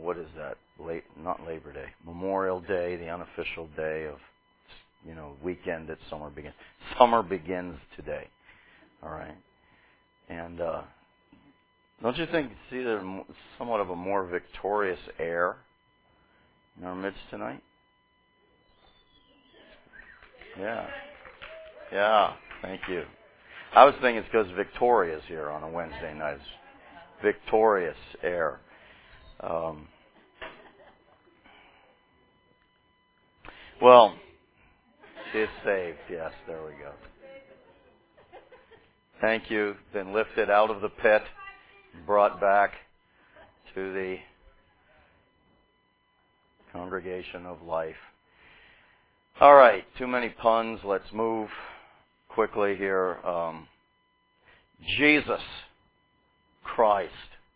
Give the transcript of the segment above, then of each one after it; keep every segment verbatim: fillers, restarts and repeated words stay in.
what is that? Late, not Labor Day, Memorial Day, the unofficial day of, you know, weekend that summer begins. Summer begins today. All right, and uh, don't you think, see, there's somewhat of a more victorious air in our midst tonight? Yeah, yeah. Thank you. I was thinking it's because Victoria's here on a Wednesday night. It's victorious air. Um, well, she is saved. Yes, there we go. Thank you. Been lifted out of the pit, brought back to the congregation of life. All right, too many puns. Let's move quickly here. Um, Jesus Christ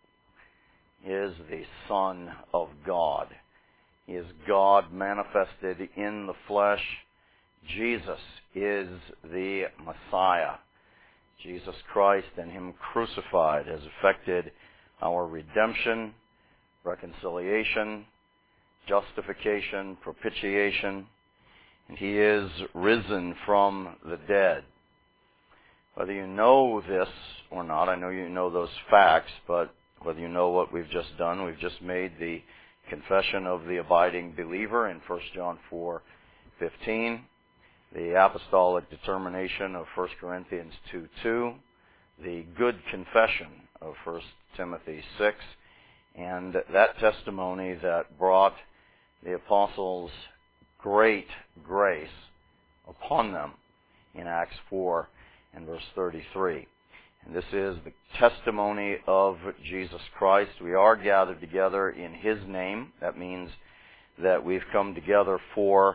is the Son of God. He is God manifested in the flesh. Jesus is the Messiah. Jesus Christ and Him crucified has effected our redemption, reconciliation, justification, propitiation, and He is risen from the dead. Whether you know this or not, I know you know those facts, but whether you know what we've just done, we've just made the confession of the abiding believer in First John four fifteen, the apostolic determination of First Corinthians two two, the good confession of First Timothy six, and that testimony that brought the apostles great grace upon them in Acts four and verse thirty-three. And this is the testimony of Jesus Christ. We are gathered together in His name. That means that we've come together for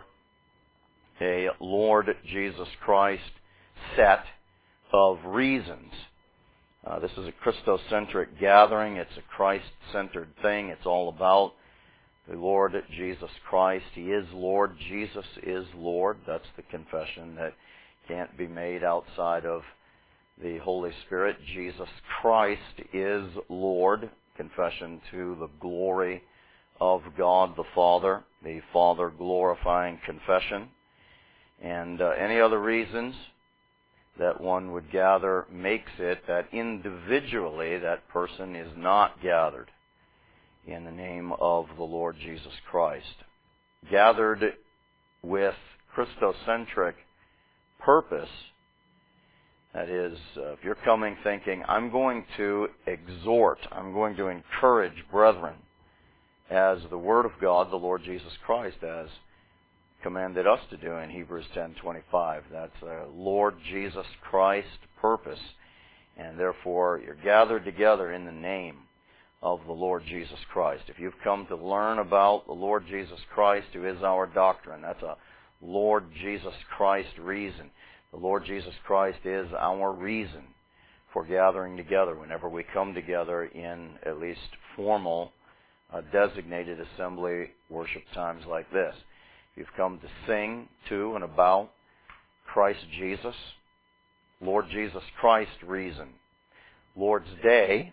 a Lord Jesus Christ set of reasons. Uh, this is a Christocentric gathering. It's a Christ-centered thing. It's all about the Lord Jesus Christ. He is Lord. Jesus is Lord. That's the confession that can't be made outside of the Holy Spirit. Jesus Christ is Lord. Confession to the glory of God the Father. The Father glorifying confession. And uh, any other reasons that one would gather makes it that individually that person is not gathered in the name of the Lord Jesus Christ. Gathered with Christocentric purpose, that is, uh, if you're coming thinking, I'm going to exhort, I'm going to encourage brethren, as the Word of God, the Lord Jesus Christ, has commanded us to do in Hebrews ten twenty-five. That's a Lord Jesus Christ purpose, and therefore you're gathered together in the name of the Lord Jesus Christ. If you've come to learn about the Lord Jesus Christ, who is our doctrine, that's a Lord Jesus Christ reason. The Lord Jesus Christ is our reason for gathering together whenever we come together in at least formal, uh, designated assembly worship times like this. If you've come to sing to and about Christ Jesus, Lord Jesus Christ reason. Lord's Day,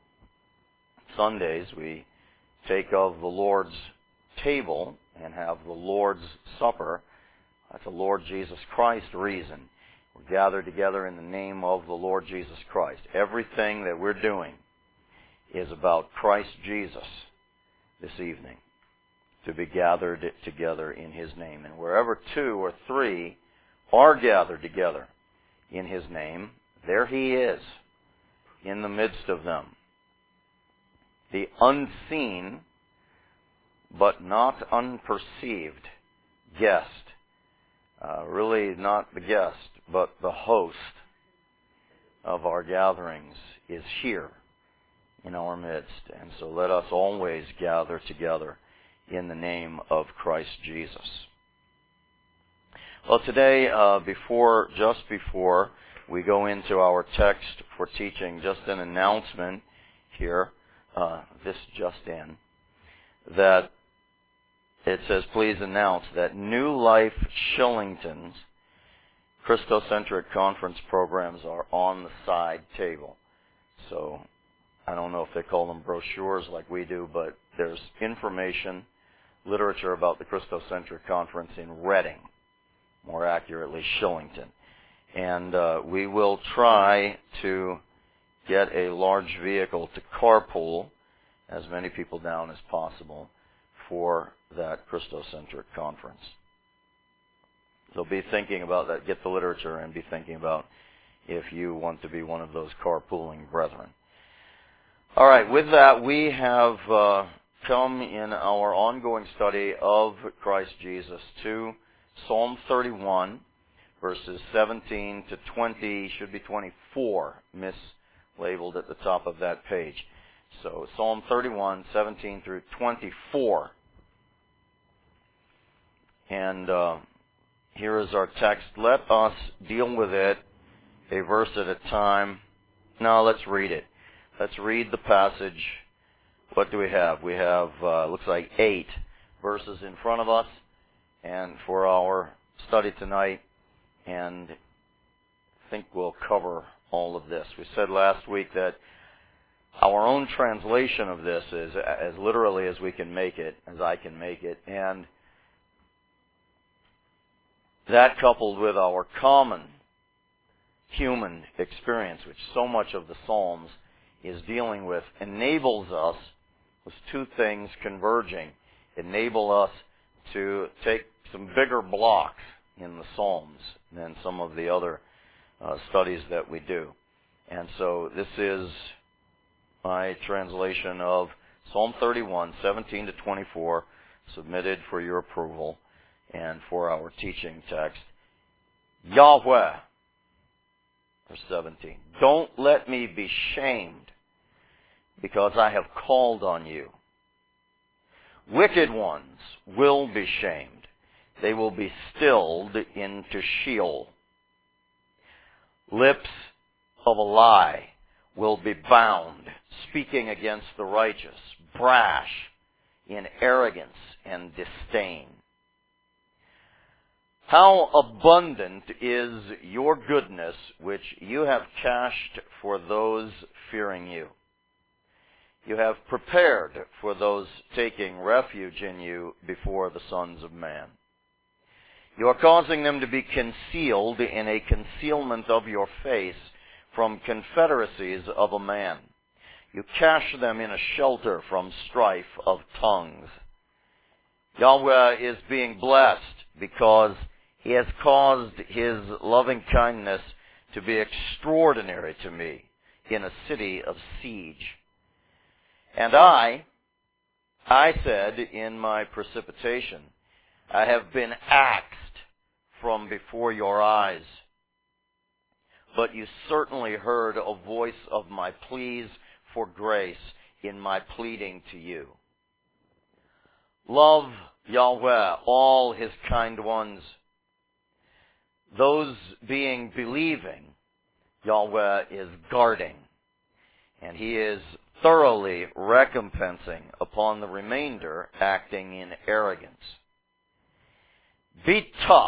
Sundays, we take of the Lord's table and have the Lord's Supper. That's a Lord Jesus Christ reason. We're gathered together in the name of the Lord Jesus Christ. Everything that we're doing is about Christ Jesus this evening, to be gathered together in His name. And wherever two or three are gathered together in His name, there He is in the midst of them. The unseen but not unperceived guest. Uh, really not the guest, but the host of our gatherings is here in our midst. And so let us always gather together in the name of Christ Jesus. Well, today, uh, before, just before we go into our text for teaching, just an announcement here, uh, this just in, that it says, please announce that New Life Shillington's Christocentric conference programs are on the side table. So I don't know if they call them brochures like we do, but there's information, literature about the Christocentric Conference in Reading, more accurately Shillington. And uh, we will try to get a large vehicle to carpool as many people down as possible for that Christocentric Conference. So be thinking about that. Get the literature and be thinking about if you want to be one of those carpooling brethren. All right, with that, we have uh, come in our ongoing study of Christ Jesus to Psalm thirty-one, verses seventeen to twenty, should be twenty-four, mislabeled at the top of that page. So Psalm thirty-one, seventeen through twenty-four. And uh, here is our text. Let us deal with it a verse at a time. Now let's read it. Let's read the passage. What do we have? We have, uh, looks like eight verses in front of us, and for our study tonight, and I think we'll cover all of this. We said last week that our own translation of this is as literally as we can make it, as I can make it, and that coupled with our common human experience, which so much of the Psalms is dealing with, enables us, with two things converging, enable us to take some bigger blocks in the Psalms than some of the other uh, studies that we do. And so this is my translation of Psalm thirty-one, seventeen to twenty-four, submitted for your approval and for our teaching text. Yahweh, verse seventeen, don't let me be shamed because I have called on you. Wicked ones will be shamed. They will be stilled into Sheol. Lips of a lie will be bound, speaking against the righteous, brash in arrogance and disdain. How abundant is your goodness, which you have cached for those fearing you. You have prepared for those taking refuge in you before the sons of man. You are causing them to be concealed in a concealment of your face from confederacies of a man. You cache them in a shelter from strife of tongues. Yahweh is being blessed because He has caused His loving kindness to be extraordinary to me in a city of siege. And I, I said in my precipitation, I have been axed from before your eyes. But you certainly heard a voice of my pleas for grace in my pleading to you. Love Yahweh, all His kind ones. Those being believing, Yahweh is guarding, and He is thoroughly recompensing upon the remainder acting in arrogance. Be tough,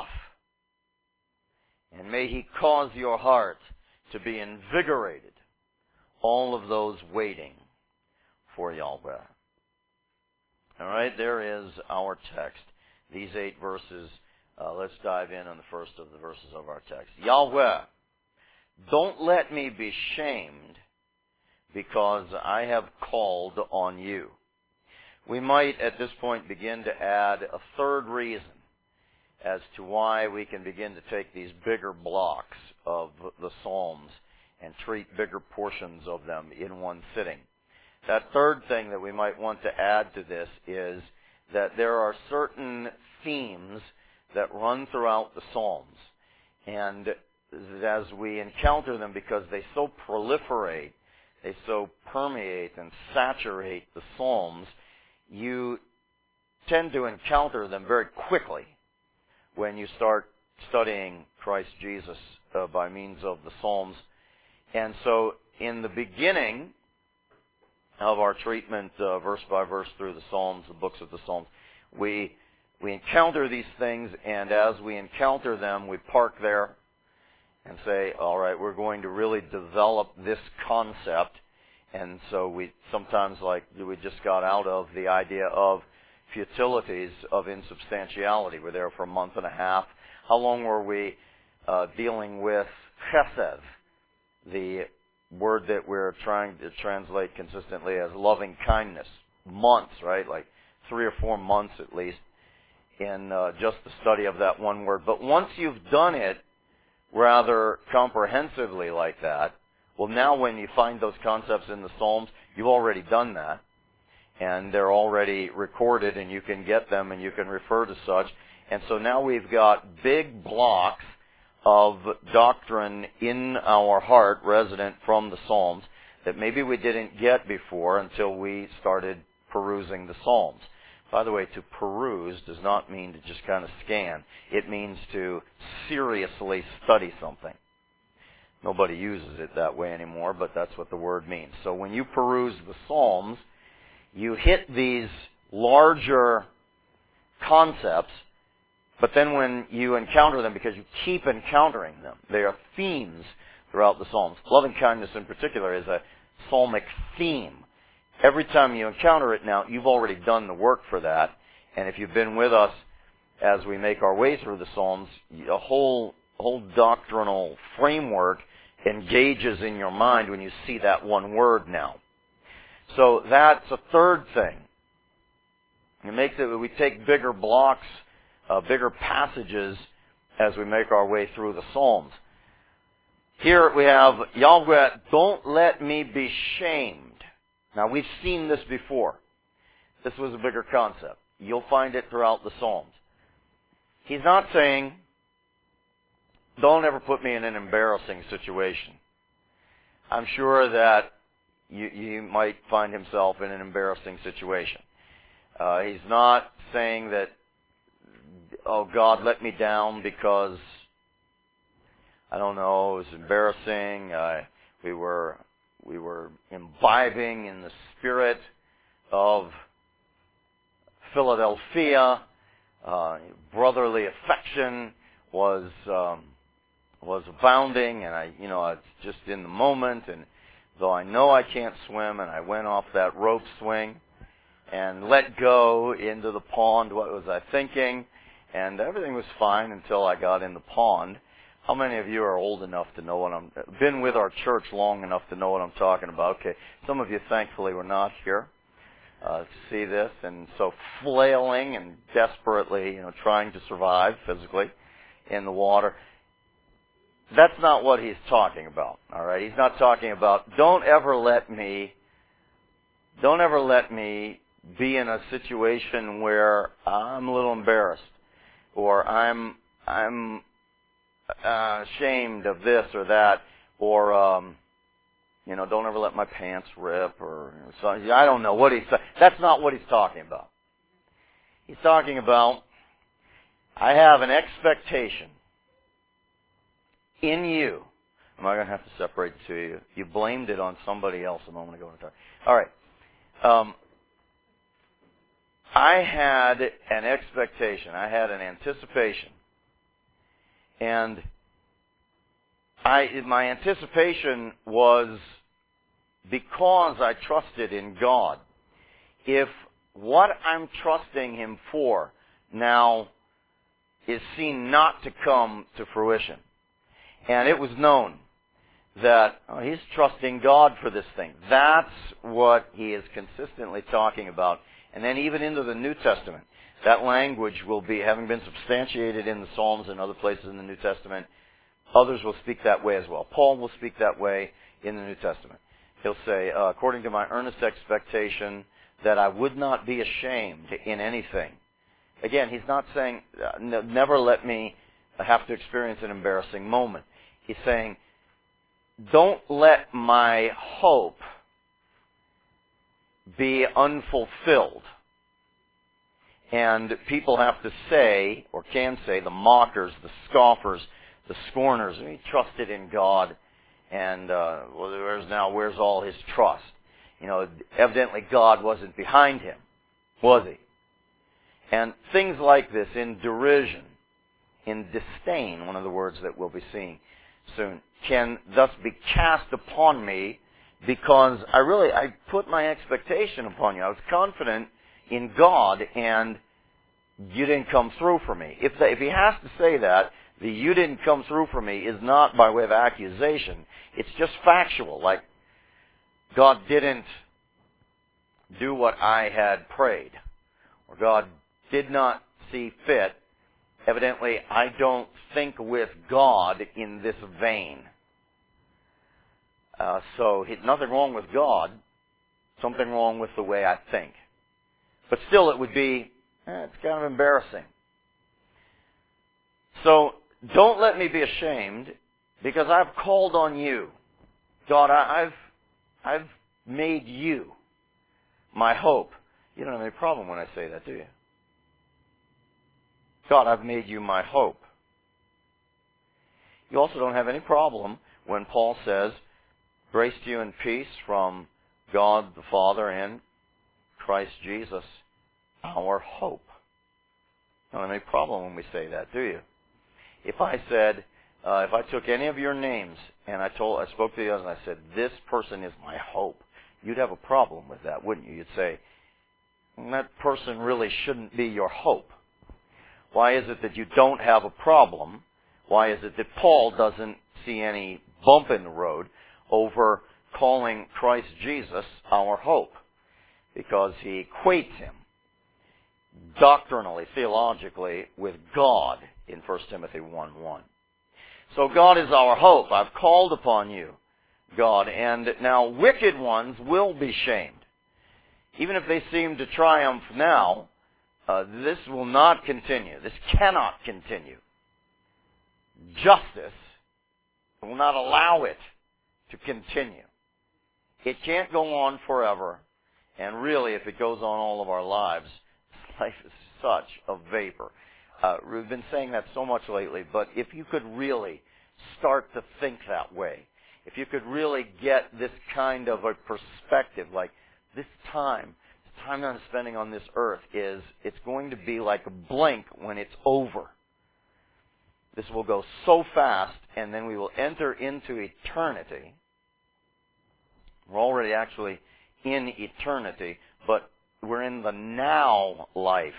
and may He cause your heart to be invigorated, all of those waiting for Yahweh. All right, there is our text. These eight verses, uh, let's dive in on the first of the verses of our text. Yahweh, don't let me be shamed because I have called on you. We might at this point begin to add a third reason as to why we can begin to take these bigger blocks of the Psalms and treat bigger portions of them in one sitting. That third thing that we might want to add to this is that there are certain themes that run throughout the Psalms. And as we encounter them, because they so proliferate, they so permeate and saturate the Psalms, you tend to encounter them very quickly when you start studying Christ Jesus uh, by means of the Psalms. And so in the beginning of our treatment, uh, verse by verse through the Psalms, the books of the Psalms, we we encounter these things, and as we encounter them, we park there and say, all right, we're going to really develop this concept, And so we sometimes, like, we just got out of the idea of futilities of insubstantiality. We're there for a month and a half. How long were we uh, dealing with chesed, the word that we're trying to translate consistently as loving kindness? Months, right? Like three or four months at least in uh, just the study of that one word. But once you've done it rather comprehensively like that, well, now when you find those concepts in the Psalms, you've already done that. And they're already recorded, and you can get them, and you can refer to such. And so now we've got big blocks of doctrine in our heart resident from the Psalms that maybe we didn't get before until we started perusing the Psalms. By the way, to peruse does not mean to just kind of scan. It means to seriously study something. Nobody uses it that way anymore, but that's what the word means. So when you peruse the Psalms, you hit these larger concepts, but then when you encounter them, because you keep encountering them, they are themes throughout the Psalms. Loving kindness in particular is a psalmic theme. Every time you encounter it now, you've already done the work for that. And if you've been with us as we make our way through the Psalms, a whole whole doctrinal framework engages in your mind when you see that one word now. So that's a third thing. It makes it, we take bigger blocks, uh, bigger passages as we make our way through the Psalms. Here we have, Yahweh, don't let me be shamed. Now we've seen this before. This was a bigger concept. You'll find it throughout the Psalms. He's not saying, don't ever put me in an embarrassing situation. I'm sure that you, you might find himself in an embarrassing situation. Uh, he's not saying that, oh God, let me down because, I don't know, it was embarrassing. Uh, we were we were imbibing in the spirit of Philadelphia. Uh, brotherly affection was um, was abounding, and I, you know, it's just in the moment. And though I know I can't swim, and I went off that rope swing and let go into the pond. What was I thinking? And everything was fine until I got in the pond. How many of you are old enough to know what I'm, been with our church long enough to know what I'm talking about? Okay, some of you thankfully were not here uh, to see this, and so flailing and desperately, you know, trying to survive physically in the water. That's not what he's talking about, all right? He's not talking about, don't ever let me, don't ever let me be in a situation where I'm a little embarrassed, or I'm, I'm uh, ashamed of this or that, or, um, you know, don't ever let my pants rip, or so, I don't know what he's saying. That's not what he's talking about. He's talking about, I have an expectation in you. Am I going to have to separate the two of you? You blamed it on somebody else a moment ago. All right. Um, I had an expectation. I had an anticipation. And I, my anticipation was because I trusted in God. If what I'm trusting Him for now is seen not to come to fruition, and it was known that oh, he's trusting God for this thing. That's what he is consistently talking about. And then even into the New Testament, that language will be, having been substantiated in the Psalms and other places in the New Testament, others will speak that way as well. Paul will speak that way in the New Testament. He'll say, uh, according to my earnest expectation that I would not be ashamed in anything. Again, he's not saying, uh, never let me have to experience an embarrassing moment. He's saying, don't let my hope be unfulfilled. And people have to say, or can say, the mockers, the scoffers, the scorners, he trusted in God, and uh, well, where's now, where's all his trust? You know, evidently God wasn't behind him, was he? And things like this in derision, in disdain, one of the words that we'll be seeing soon, can thus be cast upon me because I really, I put my expectation upon you. I was confident in God, and you didn't come through for me. If, the, if he has to say that, the you didn't come through for me is not by way of accusation. It's just factual, like God didn't do what I had prayed, or God did not see fit. Evidently, I don't think with God in this vein. Uh, so, nothing wrong with God, something wrong with the way I think. But still, it would be, eh, it's kind of embarrassing. So, don't let me be ashamed, because I've called on you. God, I, I've, I've made you my hope. You don't have any problem when I say that, do you? God, I've made you my hope. You also don't have any problem when Paul says, grace to you and peace from God the Father and Christ Jesus, our hope. You don't have any problem when we say that, do you? If I said, uh, if I took any of your names and I told, I spoke to you and I said, this person is my hope, you'd have a problem with that, wouldn't you? You'd say, that person really shouldn't be your hope. Why is it that you don't have a problem? Why is it that Paul doesn't see any bump in the road over calling Christ Jesus our hope? Because he equates him doctrinally, theologically, with God in First Timothy one one. So God is our hope. I've called upon you, God, and now wicked ones will be shamed. Even if they seem to triumph now, uh, this will not continue. This cannot continue. Justice will not allow it to continue. It can't go on forever, and really, if it goes on all of our lives, life is such a vapor. Uh, we've been saying that so much lately, but if you could really start to think that way, if you could really get this kind of a perspective, like this time, the time I'm spending on this earth is, it's going to be like a blink when it's over. This will go so fast, and then we will enter into eternity. We're already actually in eternity, but we're in the now life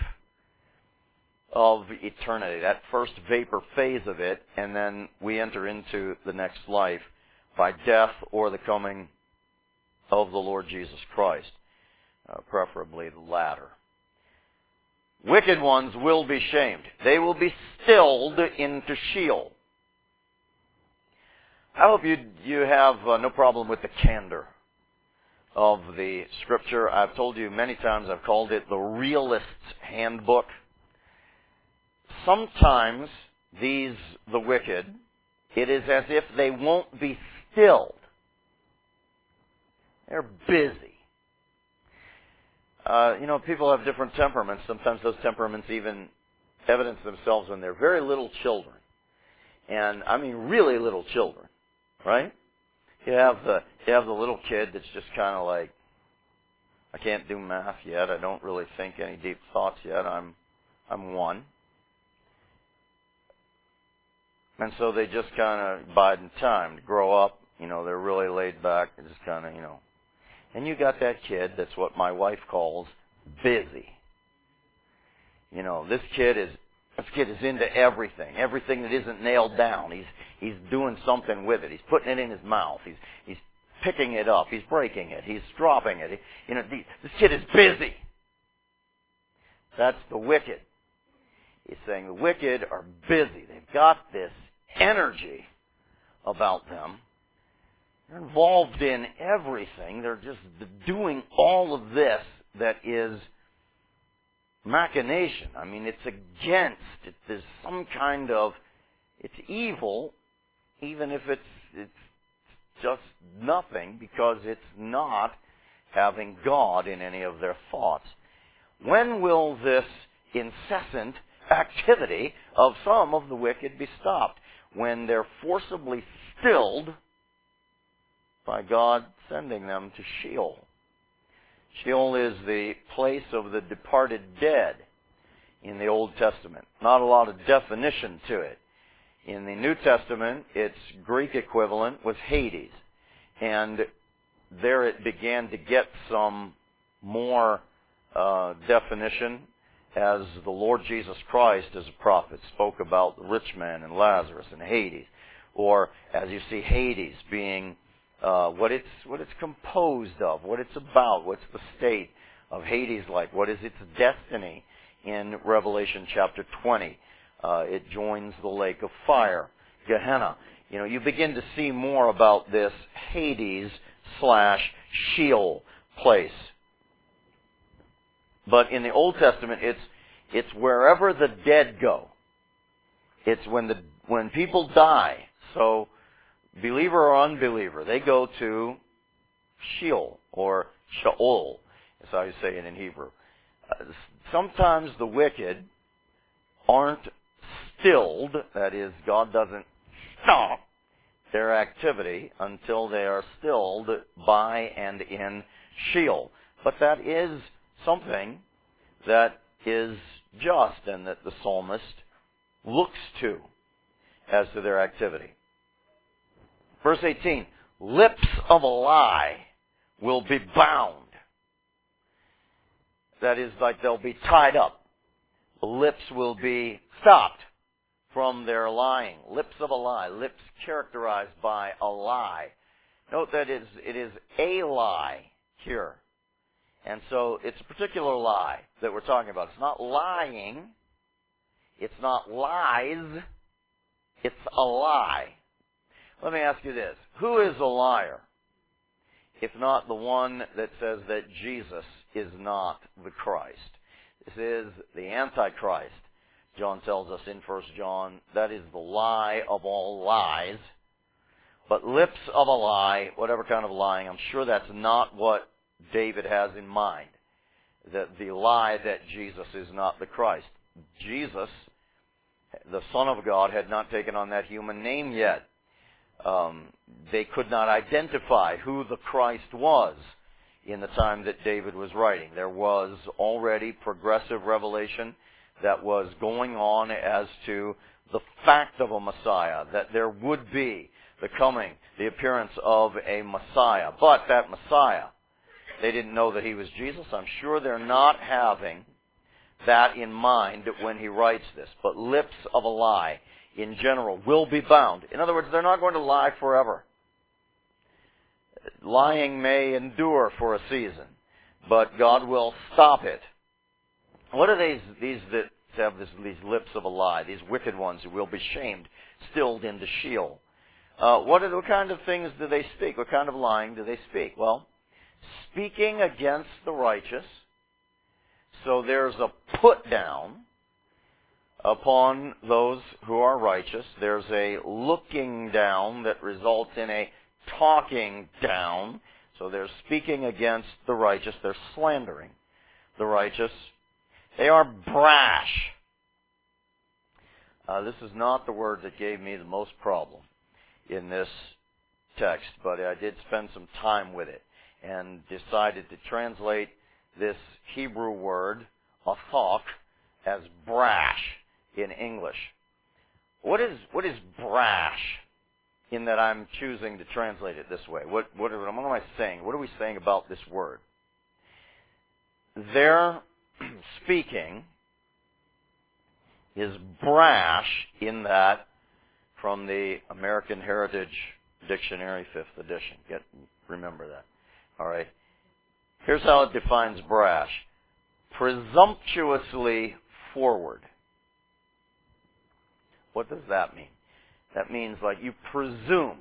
of eternity, that first vapor phase of it, and then we enter into the next life by death or the coming of the Lord Jesus Christ, uh, preferably the latter. Wicked ones will be shamed. They will be stilled into Sheol. I hope you you have uh, no problem with the candor of the Scripture. I've told you many times, I've called it the realist's handbook. Sometimes these, the wicked, it is as if they won't be stilled. They're busy. Uh, you know, people have different temperaments. Sometimes those temperaments even evidence themselves when they're very little children. And I mean really little children, right? You have the you have the little kid that's just kind of like, I can't do math yet. I don't really think any deep thoughts yet. I'm I'm one. And so they just kind of bide in time to grow up. You know, they're really laid back. They're just kind of, you know. And you got that kid that's what my wife calls busy. You know, this kid is this kid is into everything. Everything that isn't nailed down. He's he's doing something with it. He's putting it in his mouth. He's he's picking it up. He's breaking it. He's dropping it. He, you know, the, this kid is busy. That's the wicked. He's saying the wicked are busy. They've got this energy about them. They're involved in everything. They're just doing all of this that is machination. I mean, it's against. It, there's some kind of, it's evil, even if it's it's just nothing, because it's not having God in any of their thoughts. When will this incessant activity of some of the wicked be stopped? When they're forcibly stilled by God sending them to Sheol. Sheol is the place of the departed dead in the Old Testament. Not a lot of definition to it. In the New Testament, its Greek equivalent was Hades. And there it began to get some more uh, definition as the Lord Jesus Christ as a prophet spoke about the rich man and Lazarus and Hades, or as you see Hades being uh, what it's what it's composed of, what it's about, what's the state of Hades like, what is its destiny in Revelation chapter twenty. Uh, it joins the lake of fire, Gehenna. You know, you begin to see more about this Hades slash Sheol place. But in the Old Testament, it's it's wherever the dead go. It's when the when people die. So, believer or unbeliever, they go to Sheol or Sheol. That's how you say it in Hebrew. Uh, sometimes the wicked aren't stilled. That is, God doesn't stop their activity until they are stilled by and in Sheol. But that is something that is just and that the psalmist looks to as to their activity. Verse eighteen, lips of a lie will be bound. That is, like they'll be tied up. The lips will be stopped from their lying. Lips of a lie. Lips characterized by a lie. Note that it is, it is a lie here. And so it's a particular lie that we're talking about. It's not lying. It's not lies. It's a lie. Let me ask you this. Who is a liar? If not the one that says that Jesus is not the Christ. This is the Antichrist. John tells us in First John, that is the lie of all lies. But lips of a lie, whatever kind of lying, I'm sure that's not what David has in mind. That the lie that Jesus is not the Christ. Jesus, the Son of God, had not taken on that human name yet. Um, they could not identify who the Christ was in the time that David was writing. There was already progressive revelation that was going on as to the fact of a Messiah, that there would be the coming, the appearance of a Messiah. But that Messiah, they didn't know that he was Jesus. I'm sure they're not having that in mind when he writes this. But lips of a lie, in general, will be bound. In other words, they're not going to lie forever. Lying may endure for a season, but God will stop it. What are these these that have this, these lips of a lie, these wicked ones who will be shamed, stilled into Sheol? Uh, what, are, what kind of things do they speak? What kind of lying do they speak? Well, speaking against the righteous. So there's a put down upon those who are righteous. There's a looking down that results in a talking down. So they're speaking against the righteous. They're slandering the righteous. They are brash. Uh, this is not the word that gave me the most problem in this text, but I did spend some time with it and decided to translate this Hebrew word, athok, as brash in English. What is what is brash in that I'm choosing to translate it this way? What what, what am I saying? What are we saying about this word? Their speaking is brash in that, from the American Heritage Dictionary, fifth edition. Get remember that. All right. Here's how it defines brash. Presumptuously forward. What does that mean? That means like you presume.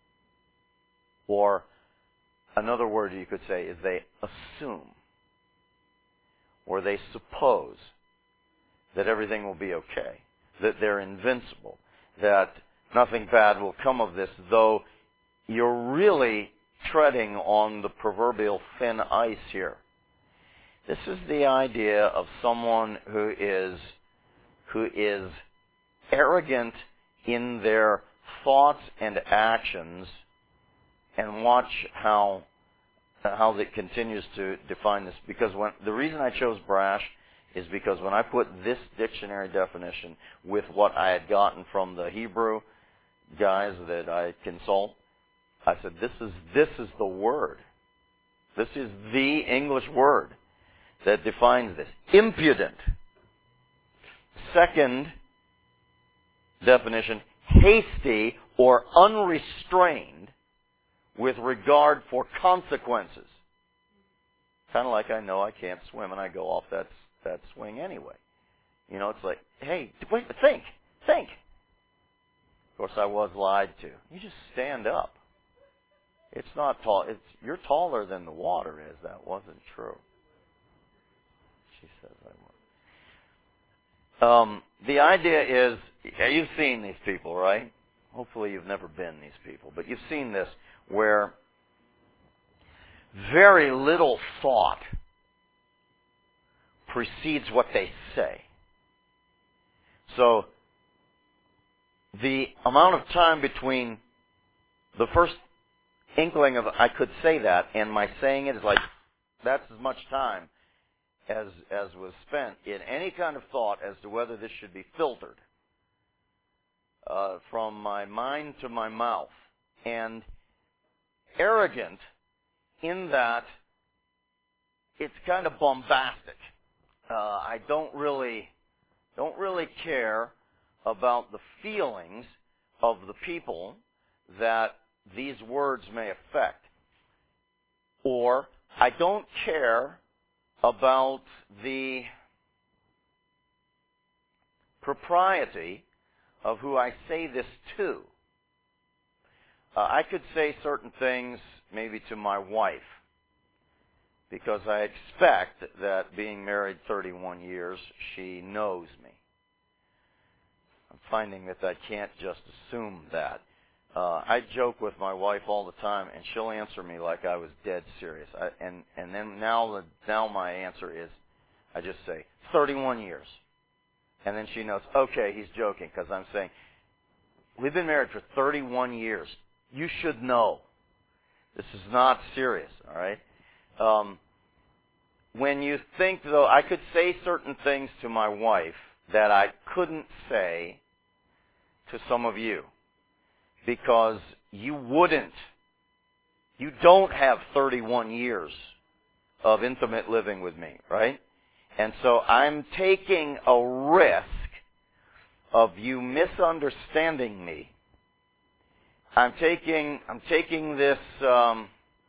Or another word you could say is they assume. Or they suppose that everything will be okay. That they're invincible. That nothing bad will come of this, though you're really treading on the proverbial thin ice here. This is the idea of someone who is who is arrogant in their thoughts and actions, and watch how how it continues to define this. Because when the reason I chose brash is because when I put this dictionary definition with what I had gotten from the Hebrew guys that I consult, I said, this is this is the word This is the English word that defines this. Impudent. Second definition, hasty or unrestrained with regard for consequences. Kind of like I know I can't swim and I go off that, that swing anyway. You know, it's like, hey, wait, think, think. Of course, I was lied to. You just stand up. It's not tall. It's you're taller than the water is. That wasn't true. She says I was. Um, the idea is, you've seen these people, right? Hopefully you've never been these people, but you've seen this where very little thought precedes what they say. So the amount of time between the first inkling of I could say that and my saying it is like that's as much time as as was spent in any kind of thought as to whether this should be filtered uh, from my mind to my mouth. And arrogant in that it's kind of bombastic. Uh, I don't really don't really care about the feelings of the people that these words may affect. Or I don't care about the propriety of who I say this to. Uh, I could say certain things maybe to my wife because I expect that being married thirty-one years, she knows me. I'm finding that I can't just assume that. Uh, I joke with my wife all the time, and she'll answer me like I was dead serious. I, and and then now the now my answer is, I just say thirty-one years, and then she knows. Okay, he's joking because I'm saying we've been married for thirty-one years. You should know this is not serious. All right. Um, when you think though, I could say certain things to my wife that I couldn't say to some of you. Because you wouldn't, you don't have thirty-one years of intimate living with me, right? And so I'm taking a risk of you misunderstanding me. I'm taking, I'm taking this um,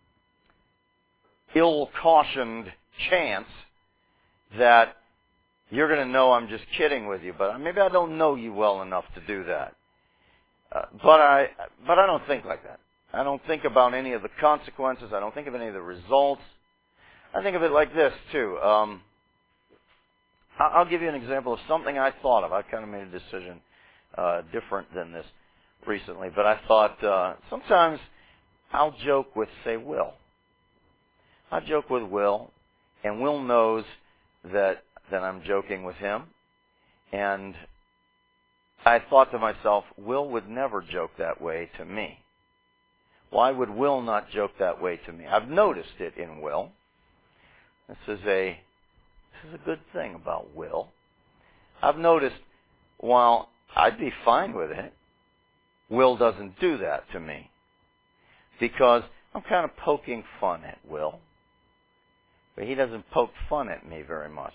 ill-cautioned chance that you're going to know I'm just kidding with you, but maybe I don't know you well enough to do that. Uh, but I, but I don't think like that. I don't think about any of the consequences. I don't think of any of the results. I think of it like this too. Um, I'll give you an example of something I thought of. I kind of made a decision uh, different than this recently, but I thought uh, sometimes I'll joke with, say, Will. I joke with Will, and Will knows that that I'm joking with him, and I thought to myself, Will would never joke that way to me. Why would Will not joke that way to me? I've noticed it in Will. This is a this is a good thing about Will. I've noticed while I'd be fine with it, Will doesn't do that to me. Because I'm kind of poking fun at Will. But he doesn't poke fun at me very much.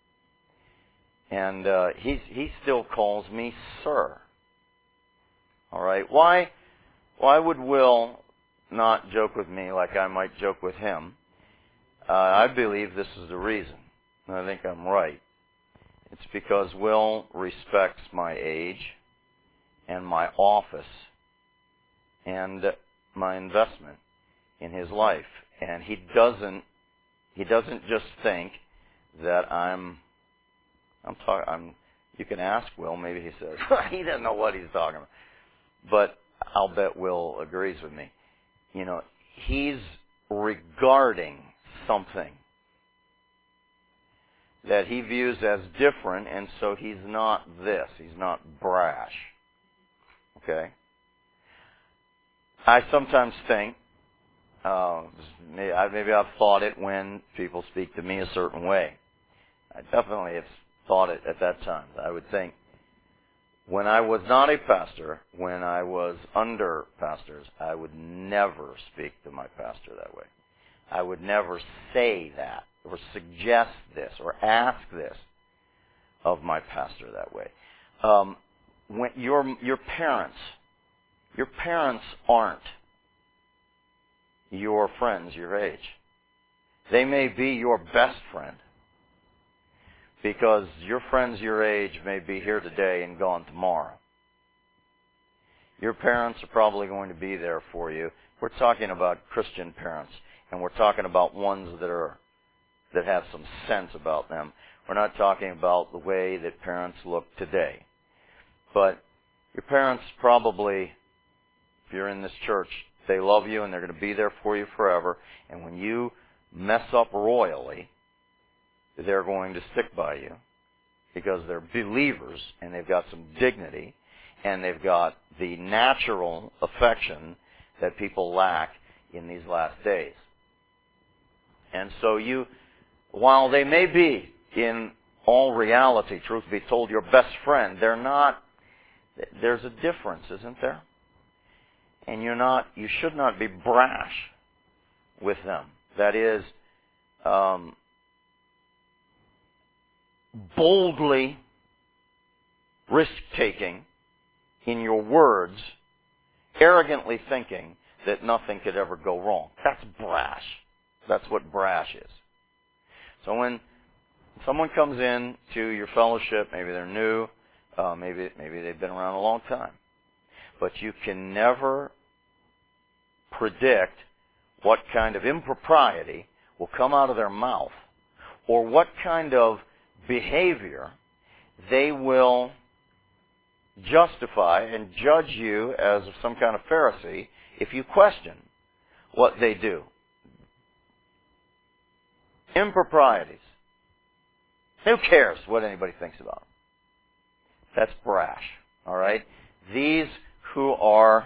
And uh, he's, he still calls me sir. All right. Why? Why would Will not joke with me like I might joke with him? Uh, I believe this is the reason. And I think I'm right. It's because Will respects my age and my office and my investment in his life, and he doesn't. He doesn't just think that I'm. I'm talking. I'm. You can ask Will. Maybe he says he doesn't know what he's talking about. But I'll bet Will agrees with me. You know, he's regarding something that he views as different, and so he's not this. He's not brash. Okay. I sometimes think. Uh, maybe I've thought it when people speak to me a certain way. I definitely have thought it at that time. I would think, when I was not a pastor, when I was under pastors, I would never speak to my pastor that way. I would never say that or suggest this or ask this of my pastor that way. Um, when your your parents, your parents aren't your friends your age. They may be your best friend because your friends your age may be here today and gone tomorrow. Your parents are probably going to be there for you. We're talking about Christian parents, and we're talking about ones that are that have some sense about them. We're not talking about the way that parents look today. But your parents probably, if you're in this church, they love you and they're going to be there for you forever. And when you mess up royally, they're going to stick by you because they're believers and they've got some dignity and they've got the natural affection that people lack in these last days. And so you, while they may be in all reality, truth be told, your best friend, they're not, there's a difference, isn't there? And you're not, you should not be brash with them. That is, um, boldly risk-taking in your words, arrogantly thinking that nothing could ever go wrong. That's brash. That's what brash is. So when someone comes in to your fellowship, maybe they're new, uh, maybe maybe they've been around a long time, but you can never predict what kind of impropriety will come out of their mouth or what kind of behavior they will justify and judge you as some kind of Pharisee if you question what they do. Improprieties. Who cares what anybody thinks about them? That's brash. All right? These who are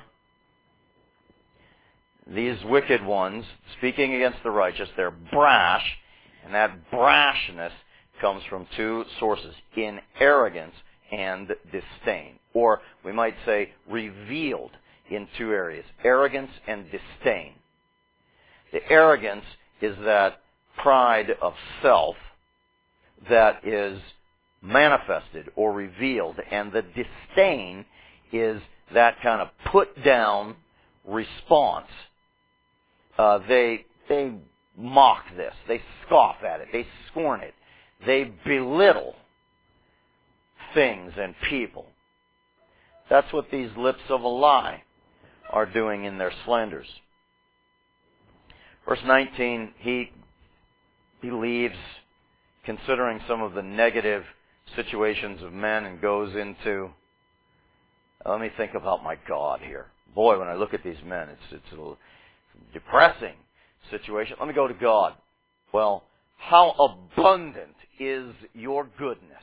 these wicked ones speaking against the righteous, they're brash, and that brashness comes from two sources, in arrogance and disdain. Or we might say revealed in two areas, arrogance and disdain. The arrogance is that pride of self that is manifested or revealed, and the disdain is that kind of put down response. Uh, they they mock this, they scoff at it, they scorn it, they belittle things and people. That's what these lips of a lie are doing in their slanders. Verse nineteen, he he leaves, considering some of the negative situations of men, and goes into, let me think about my God here. Boy, when I look at these men, it's it's a little depressing situation. Let me go to God. Well, how abundant is your goodness,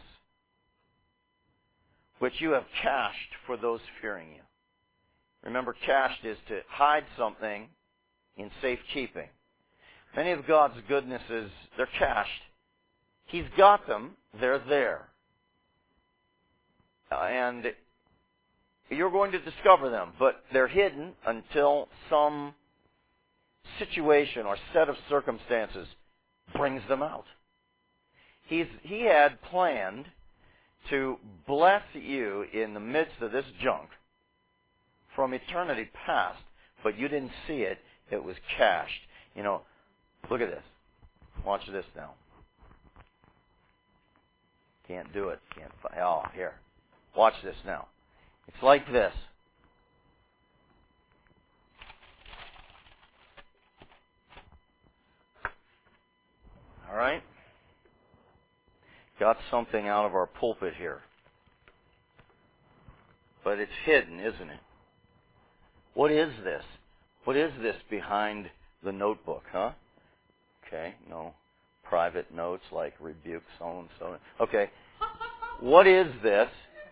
which you have cached for those fearing you. Remember, cached is to hide something in safekeeping. Many of God's goodnesses, they're cached. He's got them. They're there. Uh, and you're going to discover them, but they're hidden until some situation or set of circumstances brings them out. He's, he had planned to bless you in the midst of this junk from eternity past, but you didn't see it. It was cached. You know, look at this. Watch this now. Can't do it. Can't. Oh, here. Watch this now. It's like this. All right? Got something out of our pulpit here. But it's hidden, isn't it? What is this? What is this behind the notebook, huh? Okay, no private notes like rebuke so-and-so. Okay, what is this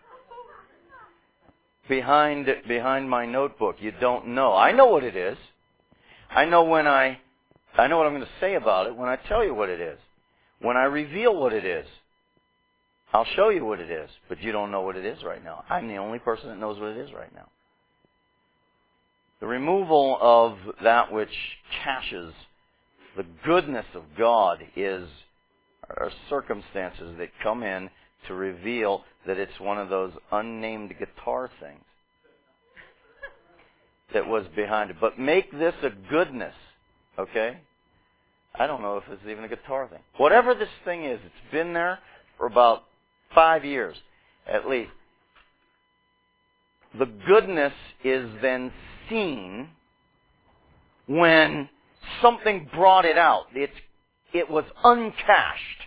behind behind my notebook? You don't know. I know what it is. I know when I, I know what I'm going to say about it when I tell you what it is. When I reveal what it is, I'll show you what it is, but you don't know what it is right now. I'm the only person that knows what it is right now. The removal of that which caches The goodness of God is are circumstances that come in to reveal that it's one of those unnamed guitar things that was behind it. But make this a goodness, okay? I don't know if it's even a guitar thing. Whatever this thing is, it's been there for about five years at least. The goodness is then seen when something brought it out. It's, it was uncached.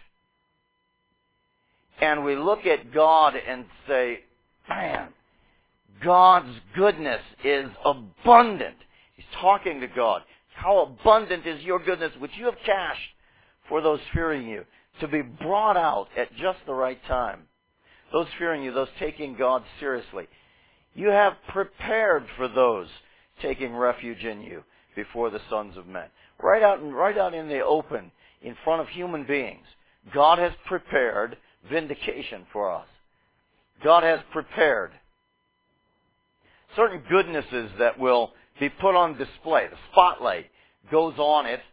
And we look at God and say, man, God's goodness is abundant. He's talking to God. How abundant is your goodness, which you have cached for those fearing you, to be brought out at just the right time. Those fearing you, those taking God seriously. You have prepared for those taking refuge in you before the sons of men. Right out, right out in the open, in front of human beings, God has prepared vindication for us. God has prepared certain goodnesses that will be put on display. The spotlight goes on it.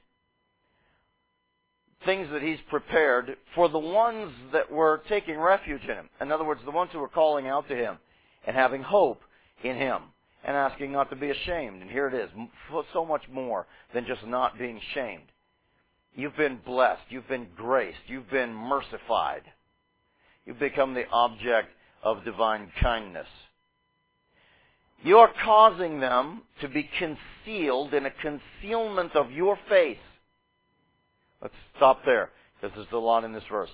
Things that He's prepared for the ones that were taking refuge in Him. In other words, the ones who were calling out to Him and having hope in Him and asking not to be ashamed. And here it is, so much more than just not being shamed. You've been blessed. You've been graced. You've been mercified. You've become the object of divine kindness. You're causing them to be concealed in a concealment of your face. Let's stop there, because there's a lot in this verse.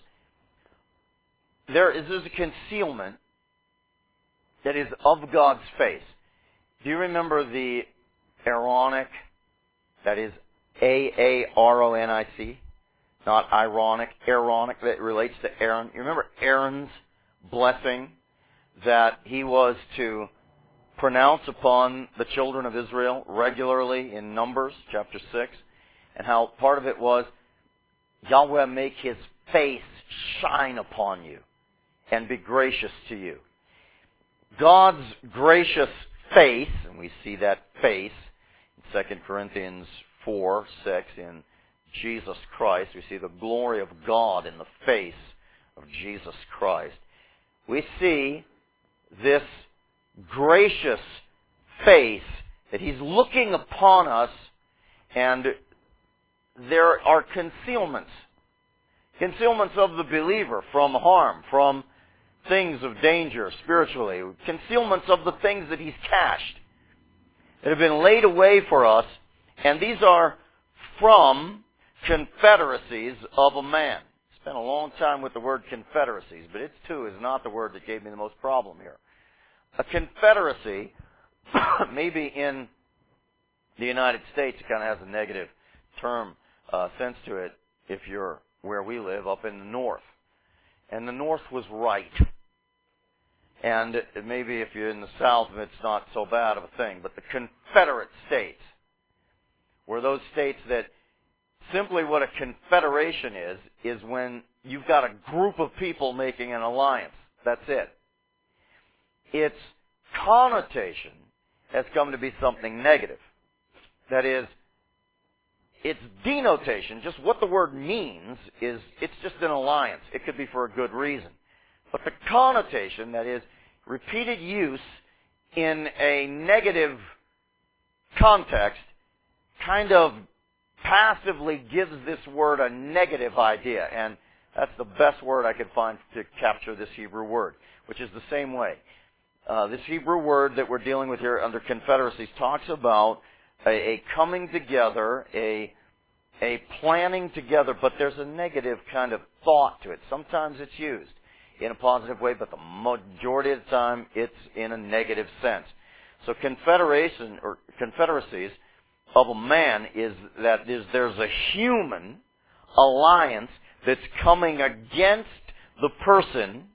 There is there's a concealment that is of God's face. Do you remember the Aaronic, that is A A R O N I C? Not ironic, Aaronic, that relates to Aaron. You remember Aaron's blessing that he was to pronounce upon the children of Israel regularly in Numbers chapter six, and how part of it was, Yahweh make His face shine upon you and be gracious to you. God's gracious face, and we see that face in Second Corinthians four, six, in Jesus Christ. We see the glory of God in the face of Jesus Christ. We see this gracious face that He's looking upon us, and there are concealments. Concealments of the believer from harm, from things of danger spiritually. Concealments of the things that He's cached, that have been laid away for us. And these are from confederacies of a man. I spent a long time with the word confederacies, but it too is not the word that gave me the most problem here. A confederacy, maybe in the United States, it kind of has a negative term uh, sense to it if you're where we live, up in the north. And the north was right. And maybe if you're in the south, it's not so bad of a thing. But the Confederate States were those states that simply what a confederation is, is when you've got a group of people making an alliance. That's it. Its connotation has come to be something negative. That is, its denotation, just what the word means, is it's just an alliance. It could be for a good reason. But the connotation, that is, repeated use in a negative context, kind of passively gives this word a negative idea. And that's the best word I could find to capture this Hebrew word, which is the same way. Uh, this Hebrew word that we're dealing with here under confederacies talks about a, a coming together, a a planning together, but there's a negative kind of thought to it. Sometimes it's used in a positive way, but the majority of the time it's in a negative sense. So confederation or confederacies of a man is that is there's a human alliance that's coming against the person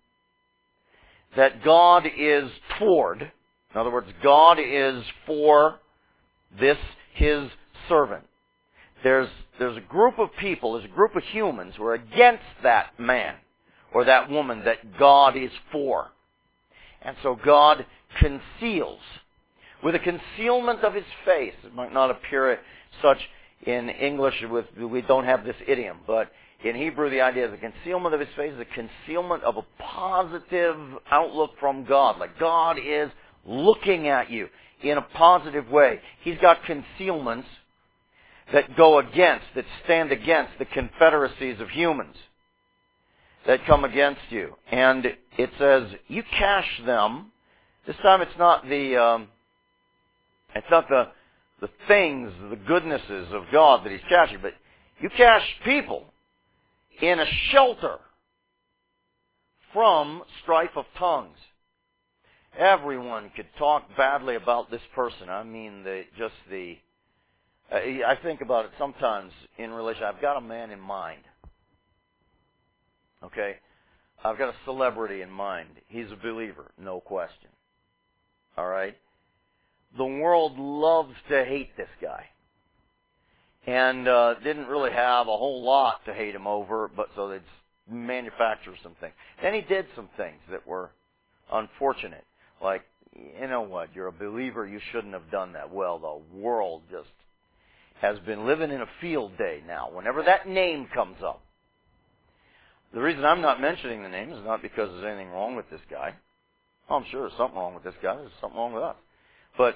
that God is toward. In other words, God is for this, His servant. There's, there's a group of people, there's a group of humans who are against that man or that woman that God is for. And so God conceals. With a concealment of His face, it might not appear such in English, with we don't have this idiom, but in Hebrew, the idea is the concealment of his face is a concealment of a positive outlook from God. Like God is looking at you in a positive way. He's got concealments that go against, that stand against the confederacies of humans that come against you. And it says, you cache them. This time it's not the, um, it's not the, the things, the goodnesses of God that he's caching, but you cache people in a shelter from strife of tongues. Everyone could talk badly about this person. I mean, the, just the, uh, I think about it sometimes in relation. I've got a man in mind. Okay? I've got a celebrity in mind. He's a believer, no question. All right? The world loves to hate this guy. And uh, didn't really have a whole lot to hate him over, but so they'd manufacture some things. Then he did some things that were unfortunate. Like, you know what, you're a believer, you shouldn't have done that. Well, the world just has been living in a field day now, whenever that name comes up. The reason I'm not mentioning the name is not because there's anything wrong with this guy. Oh, I'm sure there's something wrong with this guy. There's something wrong with us. But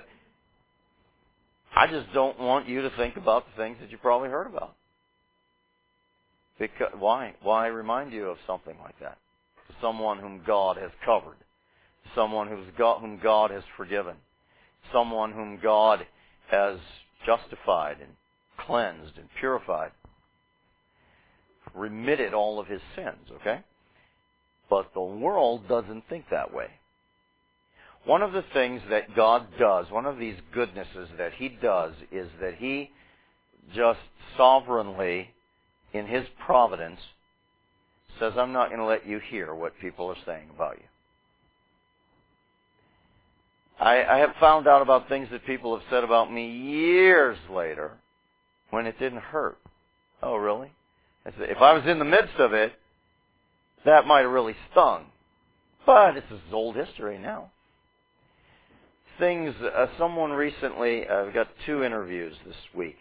I just don't want you to think about the things that you probably heard about. Because, why? Why remind you of something like that? Someone whom God has covered. Someone who's got, whom God has forgiven. Someone whom God has justified and cleansed and purified. Remitted all of his sins, okay? But the world doesn't think that way. One of the things that God does, one of these goodnesses that he does, is that he just sovereignly, in his providence, says, I'm not going to let you hear what people are saying about you. I, I have found out about things that people have said about me years later when it didn't hurt. Oh, really? I said, if I was in the midst of it, that might have really stung. But this is old history now. Things, uh, someone recently, I've uh, got two interviews this week.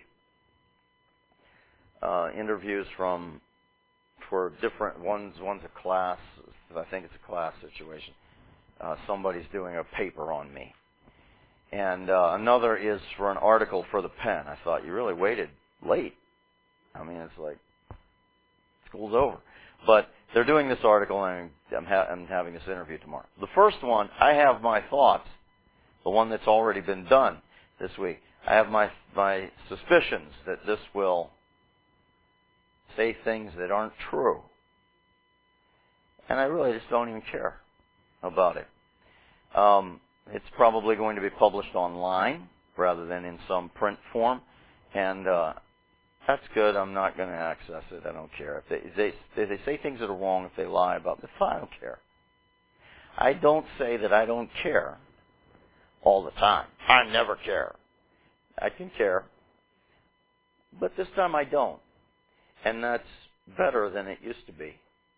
Uh, interviews from, for different ones, one's a class, I think it's a class situation. Uh, somebody's doing a paper on me. And uh, another is for an article for the Pen. I thought, you really waited late. I mean, it's like, school's over. But they're doing this article, and I'm, ha- I'm having this interview tomorrow. The first one, I have my thoughts. The one that's already been done this week. I have my my suspicions that this will say things that aren't true. And I really just don't even care about it. Um, it's probably going to be published online rather than in some print form. And uh, that's good. I'm not going to access it. I don't care. If they, they, if they say things that are wrong, if they lie about this, I don't care. I don't say that I don't care all the time. I never care. I can care. But this time I don't. And that's better than it used to be.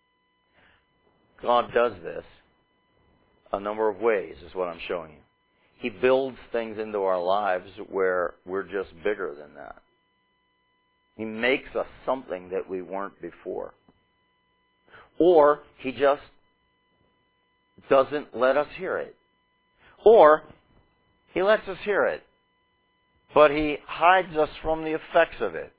God does this a number of ways, is what I'm showing you. He builds things into our lives where we're just bigger than that. He makes us something that we weren't before. Or He just doesn't let us hear it. Or He lets us hear it, but He hides us from the effects of it.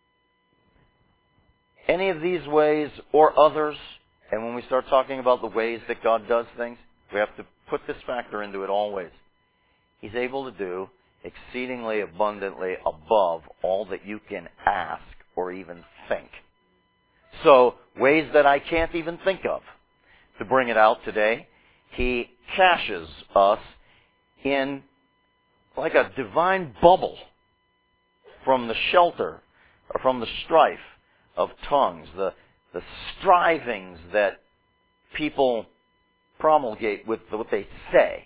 Any of these ways or others, and when we start talking about the ways that God does things, we have to put this factor into it always. He's able to do exceedingly abundantly above all that you can ask or even think. So, ways that I can't even think of. To bring it out today, He caches us in like a divine bubble from the shelter or from the strife of tongues, the, the strivings that people promulgate with what they say.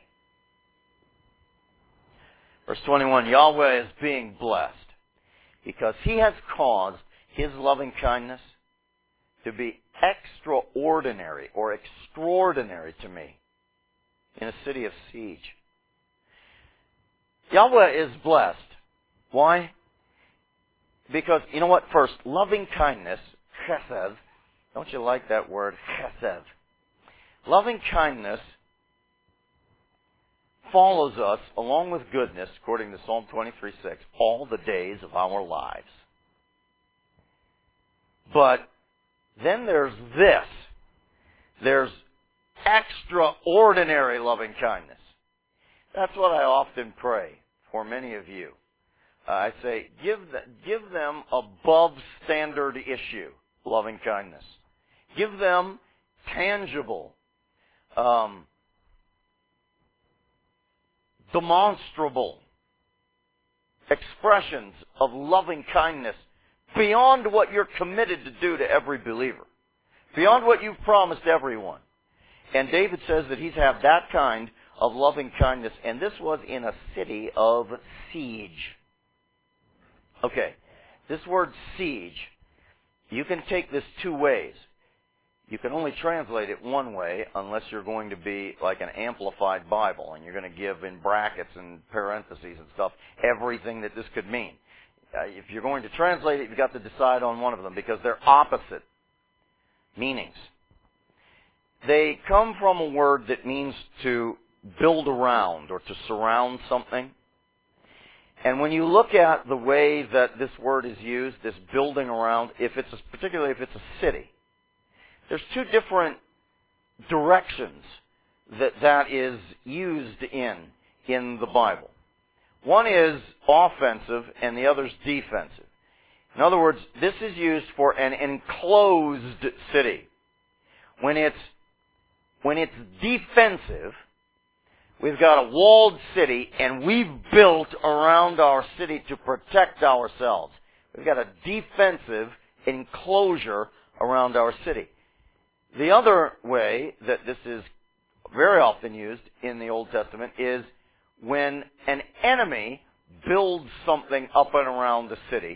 Verse twenty-one, Yahweh is being blessed because He has caused His loving kindness to be extraordinary or extraordinary to me in a city of siege. Yahweh is blessed. Why? because, you know what? First, loving kindness, chesed. Don't you like that word, chesed? Loving kindness follows us, along with goodness, according to Psalm twenty-three six, all the days of our lives. But then there's this. There's extraordinary loving kindness. That's what I often pray for many of you. Uh, I say, give, the, give them above standard issue loving kindness. Give them tangible, um, demonstrable expressions of loving kindness beyond what you're committed to do to every believer, beyond what you've promised everyone. And David says that he's had that kind of loving kindness, and this was in a city of siege. Okay, this word siege, you can take this two ways. You can only translate it one way unless you're going to be like an amplified Bible and you're going to give in brackets and parentheses and stuff everything that this could mean. Uh, if you're going to translate it, you've got to decide on one of them because they're opposite meanings. They come from a word that means to build around or to surround something. And when you look at the way that this word is used, this building around, if it's a, particularly if it's a city, there's two different directions that that is used in in the Bible. One is offensive and the other is defensive. In other words, this is used for an enclosed city. When it's when it's defensive, we've got a walled city and we've built around our city to protect ourselves. We've got a defensive enclosure around our city. The other way that this is very often used in the Old Testament is when an enemy builds something up and around the city,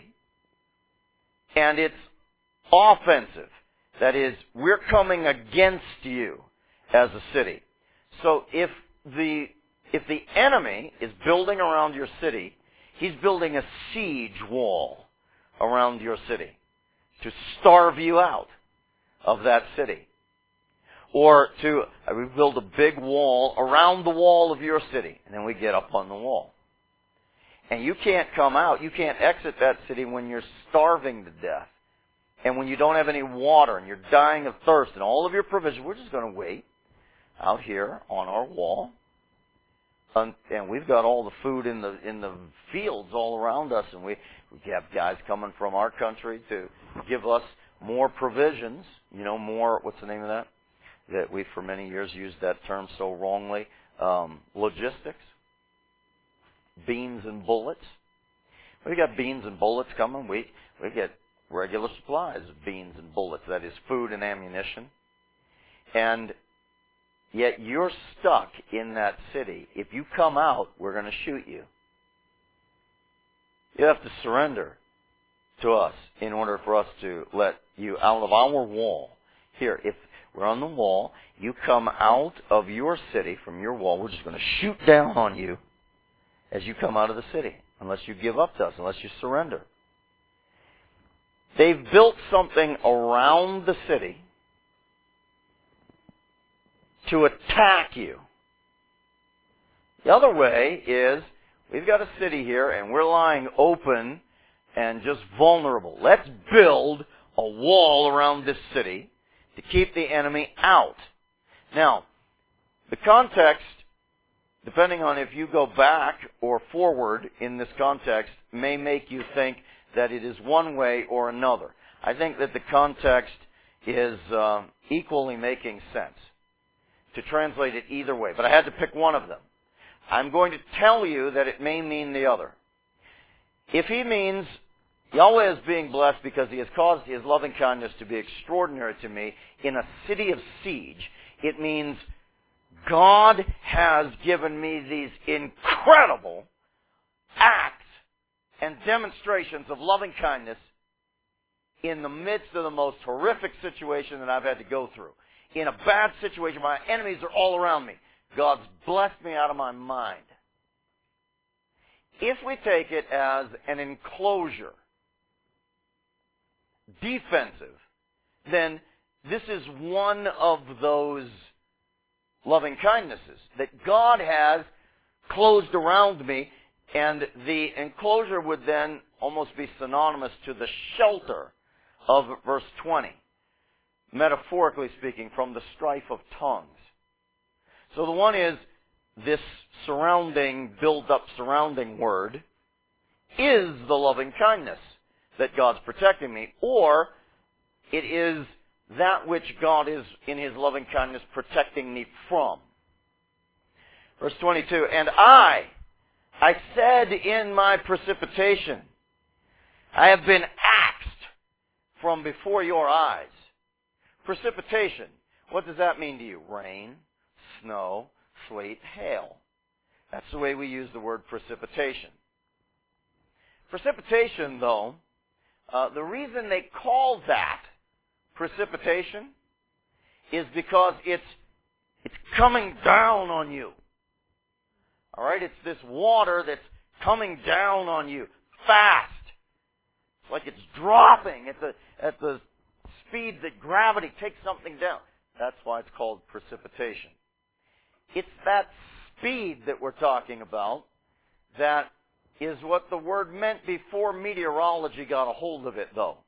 and it's offensive. That is, we're coming against you as a city. So if the if the enemy is building around your city, he's building a siege wall around your city to starve you out of that city. Or to, uh, we build a big wall around the wall of your city, and then we get up on the wall. And you can't come out, you can't exit that city when you're starving to death. And when you don't have any water, and you're dying of thirst, and all of your provisions, we're just going to wait out here on our wall. And we've got all the food in the in the fields all around us, and we, we have guys coming from our country to give us more provisions, you know, more, what's the name of that? That we for many years used that term so wrongly, um, logistics, beans and bullets. We got beans and bullets coming. We we get regular supplies of beans and bullets, that is food and ammunition. And yet you're stuck in that city. If you come out, we're going to shoot you. You have to surrender to us in order for us to let you out of our wall. Here, if we're on the wall, you come out of your city, from your wall, we're just going to shoot down on you as you come out of the city, unless you give up to us, unless you surrender. They've built something around the city to attack you. The other way is, we've got a city here and we're lying open and just vulnerable. Let's build a wall around this city to keep the enemy out. Now, the context, depending on if you go back or forward in this context, may make you think that it is one way or another. I think that the context is uh, equally making sense to translate it either way, but I had to pick one of them. I'm going to tell you that it may mean the other. If he means Yahweh is being blessed because he has caused his loving kindness to be extraordinary to me in a city of siege, it means God has given me these incredible acts and demonstrations of loving kindness in the midst of the most horrific situation that I've had to go through. In a bad situation, my enemies are all around me. God's blessed me out of my mind. If we take it as an enclosure, defensive, then this is one of those loving kindnesses that God has closed around me, and the enclosure would then almost be synonymous to the shelter of verse twenty, metaphorically speaking, from the strife of tongues. So the one is this surrounding, build-up surrounding word is the loving kindness that God's protecting me, or it is that which God is in His loving kindness protecting me from. Verse twenty-two, and I, I said in my precipitation, I have been axed from before your eyes. Precipitation, what does that mean to you? Rain, snow, sleet, hail. That's the way we use the word precipitation. Precipitation, though, uh, the reason they call that precipitation is because it's it's coming down on you. All right, it's this water that's coming down on you fast. It's like it's dropping at the at the speed that gravity takes something down. That's why it's called precipitation. It's that speed that we're talking about that is what the word meant before meteorology got a hold of it, though.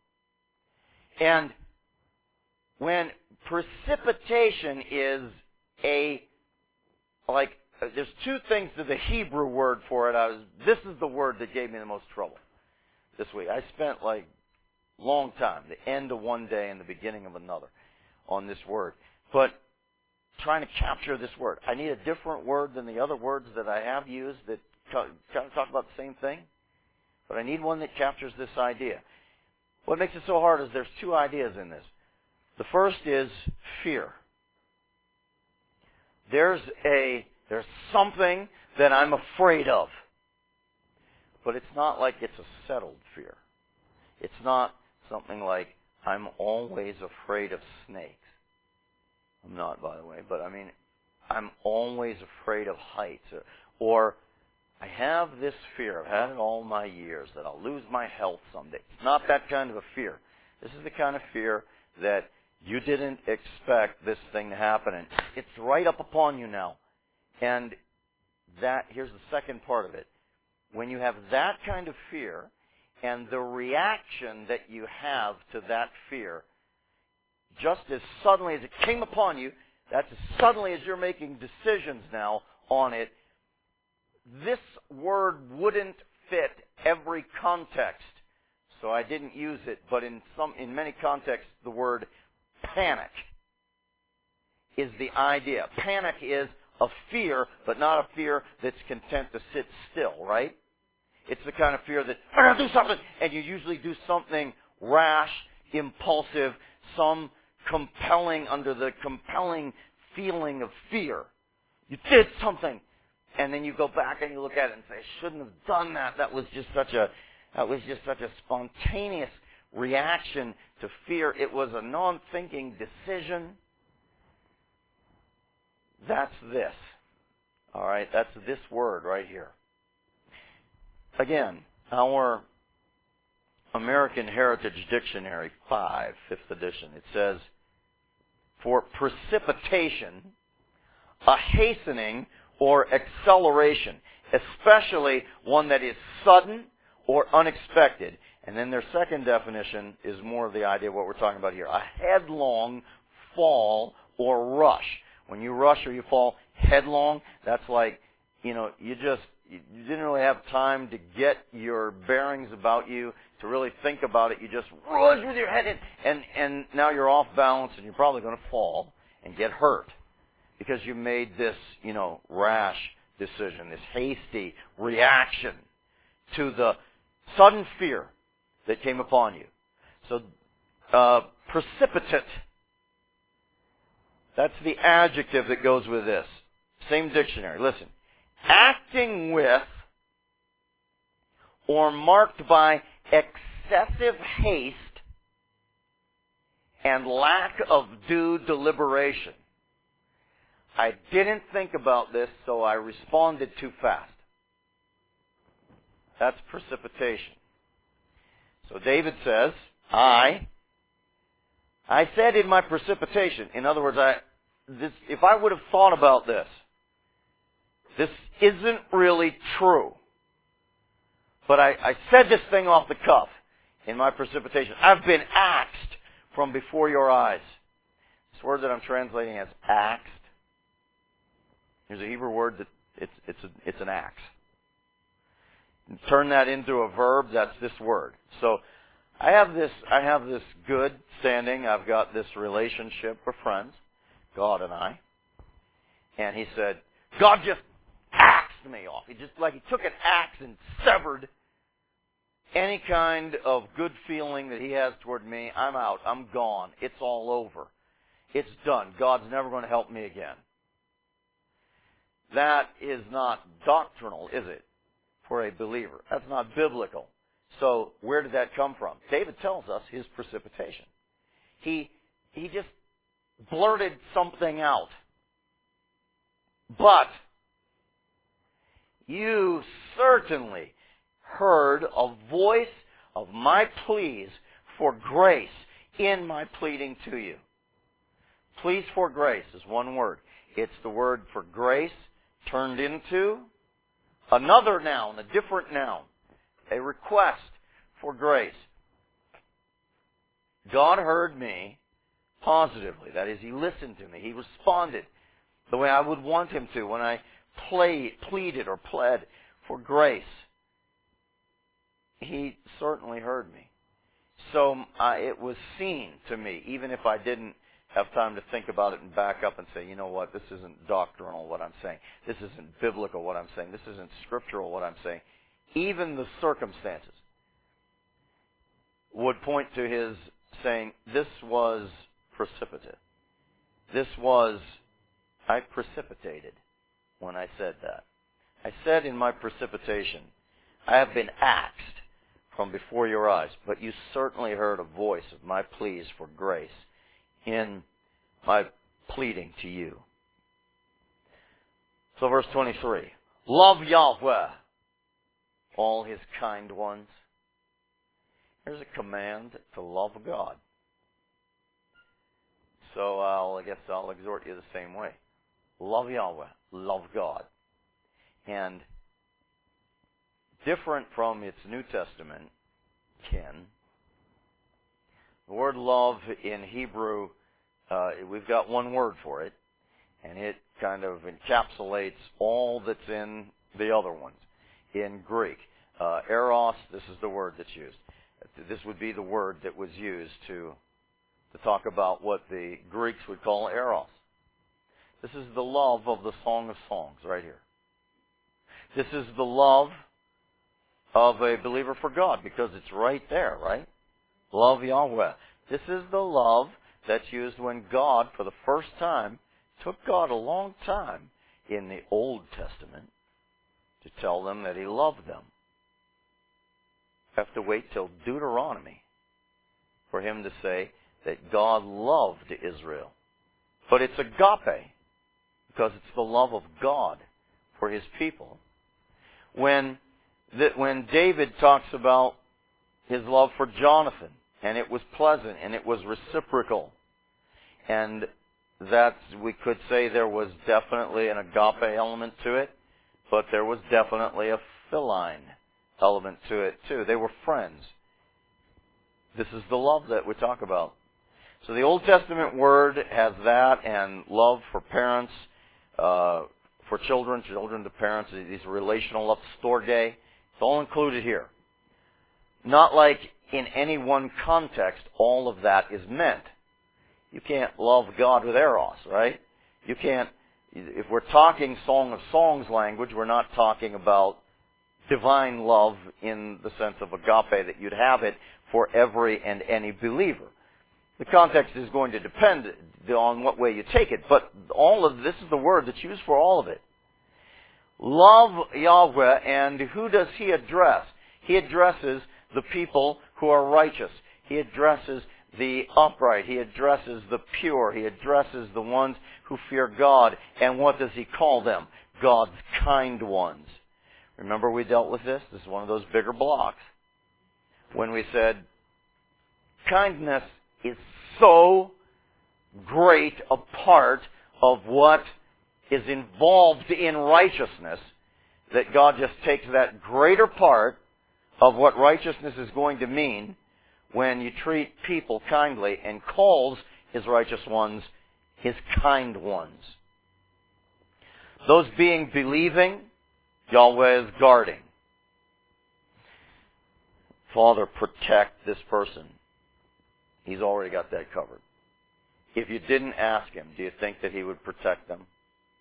And when precipitation is a, like, there's two things to the Hebrew word for it. I was, this is the word that gave me the most trouble this week. I spent, like, long time, the end of one day and the beginning of another, on this word. But trying to capture this word. I need a different word than the other words that I have used that kind of talk about the same thing. But I need one that captures this idea. What makes it so hard is there's two ideas in this. The first is fear. There's a there's something that I'm afraid of. But it's not like it's a settled fear. It's not something like I'm always afraid of snakes. I'm not, by the way, but I mean, I'm always afraid of heights. Or, or I have this fear, I've had it all my years, that I'll lose my health someday. It's not that kind of a fear. This is the kind of fear that you didn't expect this thing to happen, and it's right up upon you now. And that, here's the second part of it. When you have that kind of fear, and the reaction that you have to that fear, just as suddenly as it came upon you, that's as suddenly as you're making decisions now on it, this word wouldn't fit every context. So I didn't use it, but in some, in many contexts, the word panic is the idea. Panic is a fear, but not a fear that's content to sit still, right? It's the kind of fear that, I'm going to do something, and you usually do something rash, impulsive, some compelling, under the compelling feeling of fear. You did something, and then you go back and you look at it and say, I shouldn't have done that. That was just such a, that was just such a spontaneous reaction to fear. It was a non-thinking decision. That's this. All right, that's this word right here. Again, our American Heritage Dictionary, five, fifth edition, it says, for precipitation, a hastening or acceleration, especially one that is sudden or unexpected. And then their second definition is more of the idea of what we're talking about here. A headlong fall or rush. When you rush or you fall headlong, that's like, you know, you just, you didn't really have time to get your bearings about you, to really think about it. You just rush with your head in, and, and now you're off balance, and you're probably going to fall and get hurt because you made this, you know, rash decision, this hasty reaction to the sudden fear that came upon you. So, uh, precipitate, that's the adjective that goes with this. Same dictionary. Listen. Acting with or marked by excessive haste and lack of due deliberation. I didn't think about this, so I responded too fast. That's precipitation. So David says, I, I said in my precipitation, in other words, I, this, if I would have thought about this, this isn't really true. But I, I said this thing off the cuff in my precipitation. I've been axed from before your eyes. This word that I'm translating as axed. There's a Hebrew word that it's it's a, it's an axe. And turn that into a verb. That's this word. So I have this I have this good standing. I've got this relationship with friends, God and I. And he said, God just axed me off. He just like he took an axe and severed any kind of good feeling that he has toward me. I'm out. I'm gone. It's all over. It's done. God's never going to help me again. That is not doctrinal, is it, for a believer? That's not biblical. So where did that come from? David tells us his precipitation. He, he just blurted something out. But you certainly heard a voice of my pleas for grace in my pleading to you. Pleas for grace is one word. It's the word for grace turned into another noun, a different noun, a request for grace. God heard me positively. That is, he listened to me. He responded the way I would want him to when I play, pleaded or pled for grace. He certainly heard me. So uh, it was seen to me, even if I didn't have time to think about it and back up and say, you know what, this isn't doctrinal what I'm saying. This isn't biblical what I'm saying. This isn't scriptural what I'm saying. Even the circumstances would point to his saying, this was precipitate. This was, I precipitated when I said that. I said in my precipitation, I have been axed from before your eyes, but you certainly heard a voice of my pleas for grace in my pleading to you. So verse twenty-three, love Yahweh, all his kind ones. Here's a command to love God. So I'll, I guess I'll exhort you the same way. Love Yahweh, love God. And different from its New Testament kin, the word love in Hebrew, uh, we've got one word for it, and it kind of encapsulates all that's in the other ones. In Greek, uh, eros, this is the word that's used. This would be the word that was used to, to talk about what the Greeks would call eros. This is the love of the Song of Songs right here. This is the love of a believer for God, because it's right there, right? Love Yahweh. This is the love that's used when God, for the first time, took God a long time in the Old Testament to tell them that he loved them. You have to wait till Deuteronomy for him to say that God loved Israel. But it's agape, because it's the love of God for his people. When that when David talks about his love for Jonathan, and it was pleasant, and it was reciprocal, and that we could say there was definitely an agape element to it, but there was definitely a philine element to it too. They were friends. This is the love that we talk about. So the Old Testament word has that, and love for parents, uh, for children, children to parents, these relational love, storge. It's all included here. Not like in any one context all of that is meant. You can't love God with eros, right? You can't, if we're talking Song of Songs language, we're not talking about divine love in the sense of agape, that you'd have it for every and any believer. The context is going to depend on what way you take it, but all of this is the word that's used for all of it. Love Yahweh, and who does he address? He addresses the people who are righteous. He addresses the upright. He addresses the pure. He addresses the ones who fear God. And what does he call them? God's kind ones. Remember we dealt with this? This is one of those bigger blocks. When we said kindness is so great a part of what is involved in righteousness that God just takes that greater part of what righteousness is going to mean when you treat people kindly and calls His righteous ones His kind ones. Those being believing, Yahweh is guarding. Father, protect this person. He's already got that covered. If you didn't ask Him, do you think that He would protect them?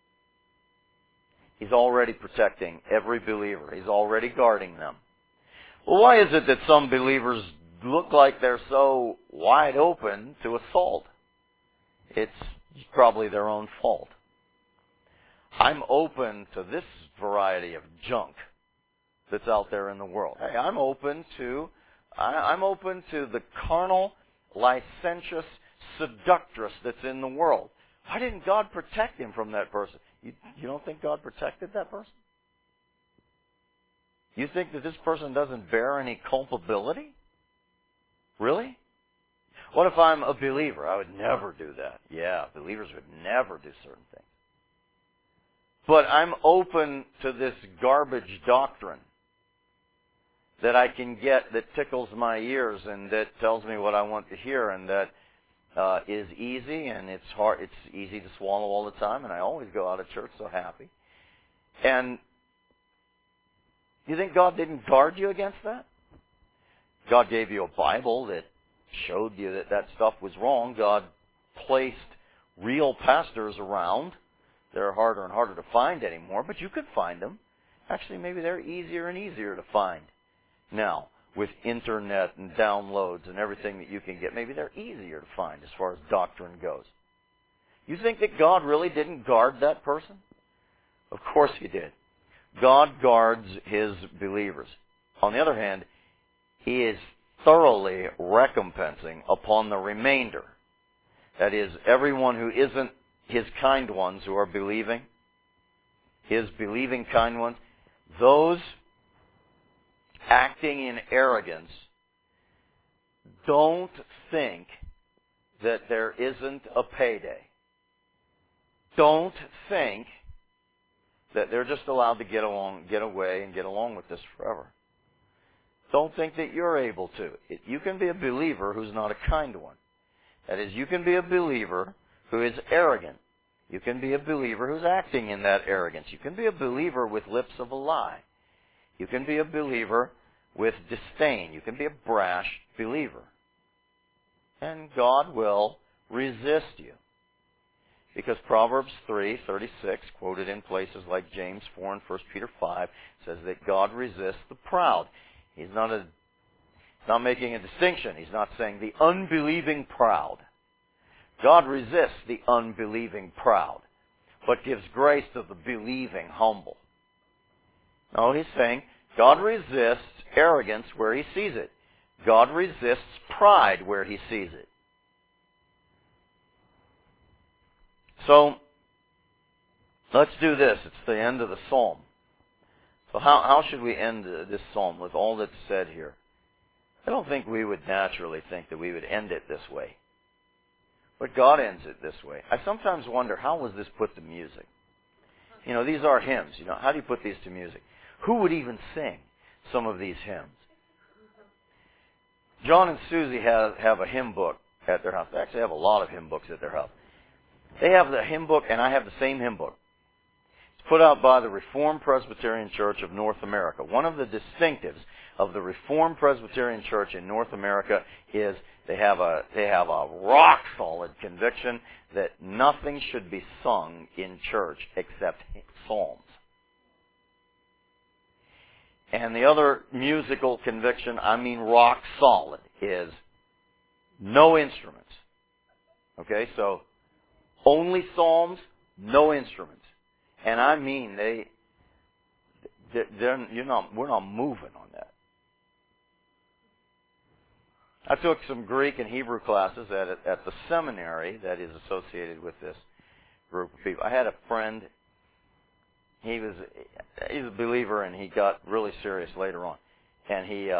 He's already protecting every believer. He's already guarding them. Well, why is it that some believers look like they're so wide open to assault? It's probably their own fault. I'm open to this variety of junk that's out there in the world. Hey, I'm open to, I, I'm open to the carnal, licentious seductress that's in the world. Why didn't God protect him from that person? You, you don't think God protected that person? You think that this person doesn't bear any culpability? Really? What if I'm a believer? I would never do that. Yeah, believers would never do certain things. But I'm open to this garbage doctrine that I can get that tickles my ears and that tells me what I want to hear and that uh, is easy and it's hard. It's easy to swallow all the time, and I always go out of church so happy. And you think God didn't guard you against that? God gave you a Bible that showed you that that stuff was wrong. God placed real pastors around. They're harder and harder to find anymore, but you could find them. Actually, maybe they're easier and easier to find now with internet and downloads and everything that you can get. Maybe they're easier to find as far as doctrine goes. You think that God really didn't guard that person? Of course He did. God guards His believers. On the other hand, He is thoroughly recompensing upon the remainder. That is, everyone who isn't His kind ones who are believing, His believing kind ones, those acting in arrogance, don't think that there isn't a payday. Don't think that they're just allowed to get along, get away and get along with this forever. Don't think that you're able to. You can be a believer who's not a kind one. That is, you can be a believer who is arrogant. You can be a believer who's acting in that arrogance. You can be a believer with lips of a lie. You can be a believer with disdain. You can be a brash believer. And God will resist you. Because Proverbs three thirty-six, quoted in places like James four and First Peter five, says that God resists the proud. He's not a, he's not making a distinction. He's not saying the unbelieving proud. God resists the unbelieving proud, but gives grace to the believing humble. No, He's saying God resists arrogance where He sees it. God resists pride where He sees it. So, let's do this. It's the end of the psalm. So how, how should we end this psalm with all that's said here? I don't think we would naturally think that we would end it this way. But God ends it this way. I sometimes wonder, how was this put to music? You know, these are hymns. You know, how do you put these to music? Who would even sing some of these hymns? John and Susie have, have a hymn book at their house. They actually have a lot of hymn books at their house. They have the hymn book, and I have the same hymn book. It's put out by the Reformed Presbyterian Church of North America. One of the distinctives of the Reformed Presbyterian Church in North America is they have a they have a rock solid conviction that nothing should be sung in church except psalms. And the other musical conviction, I mean rock solid, is no instruments. Okay, so only psalms, no instruments. And I mean, they, they're, you're not, we're not moving on that. I took some Greek and Hebrew classes at at the seminary that is associated with this group of people. I had a friend. He was he's a believer, and he got really serious later on. And he uh,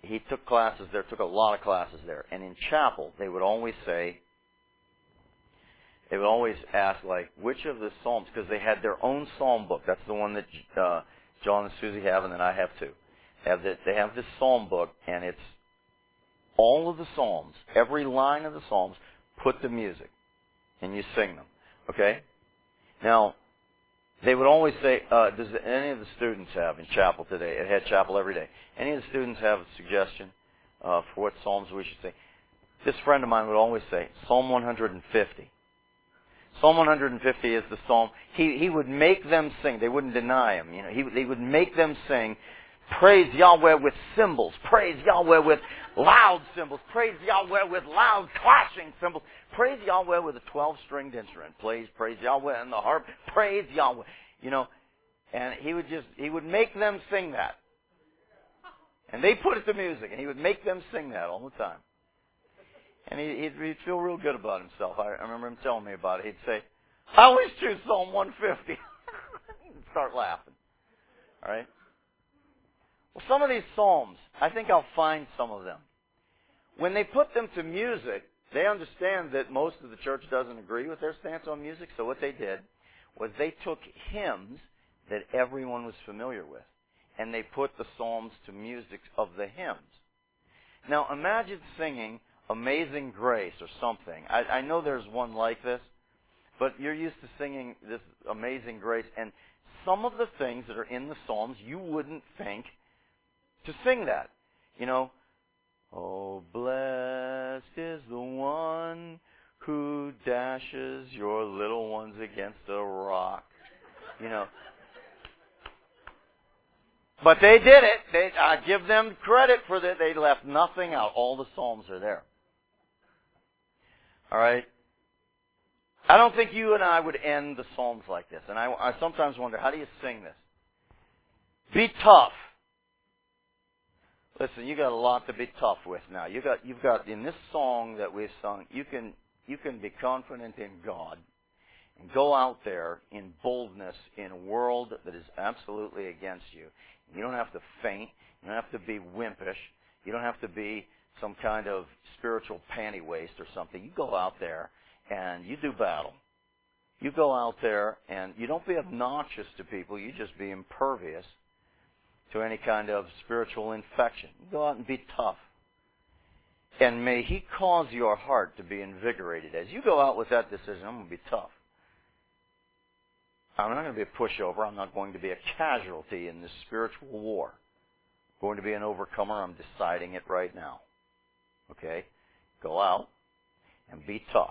he took classes there, took a lot of classes there. And in chapel, they would always say, they would always ask, like, which of the psalms, because they had their own psalm book. That's the one that uh, John and Susie have, and then I have too. They have, the, they have this psalm book, and it's all of the psalms, every line of the psalms, put the music, and you sing them. Okay? Now, they would always say, uh, does any of the students have in chapel today? It had chapel every day. Any of the students have a suggestion uh, for what psalms we should sing? This friend of mine would always say, Psalm one hundred fifty. Psalm one hundred fifty is the psalm. He he would make them sing. They wouldn't deny him. You know, he they would make them sing, praise Yahweh with cymbals, praise Yahweh with loud cymbals, praise Yahweh with loud clashing cymbals, praise Yahweh with a twelve-stringed instrument, praise praise Yahweh and the harp, praise Yahweh. You know, and he would just he would make them sing that, and they put it to music, and he would make them sing that all the time. And he, he'd, he'd feel real good about himself. I, I remember him telling me about it. He'd say, I always choose Psalm one fifty. He'd start laughing. All right? Well, some of these psalms, I think I'll find some of them. When they put them to music, they understand that most of the church doesn't agree with their stance on music. So what they did was they took hymns that everyone was familiar with, and they put the psalms to music of the hymns. Now, imagine singing Amazing Grace or something. I, I know there's one like this, but you're used to singing this Amazing Grace, and some of the things that are in the Psalms, you wouldn't think to sing that. You know, oh, blessed is the one who dashes your little ones against a rock. You know. But they did it. They, I give them credit for that. They left nothing out. All the Psalms are there. All right? I don't think you and I would end the Psalms like this. And I, I sometimes wonder, how do you sing this? Be tough. Listen, you got a lot to be tough with now. You got, you've got in this song that we've sung, you can, you can be confident in God and go out there in boldness in a world that is absolutely against you. You don't have to faint. You don't have to be wimpish. You don't have to be some kind of spiritual panty waste or something. You go out there and you do battle. You go out there and you don't be obnoxious to people. You just be impervious to any kind of spiritual infection. You go out and be tough. And may He cause your heart to be invigorated. As you go out with that decision, I'm going to be tough. I'm not going to be a pushover. I'm not going to be a casualty in this spiritual war. I'm going to be an overcomer. I'm deciding it right now. Okay? Go out and be tough.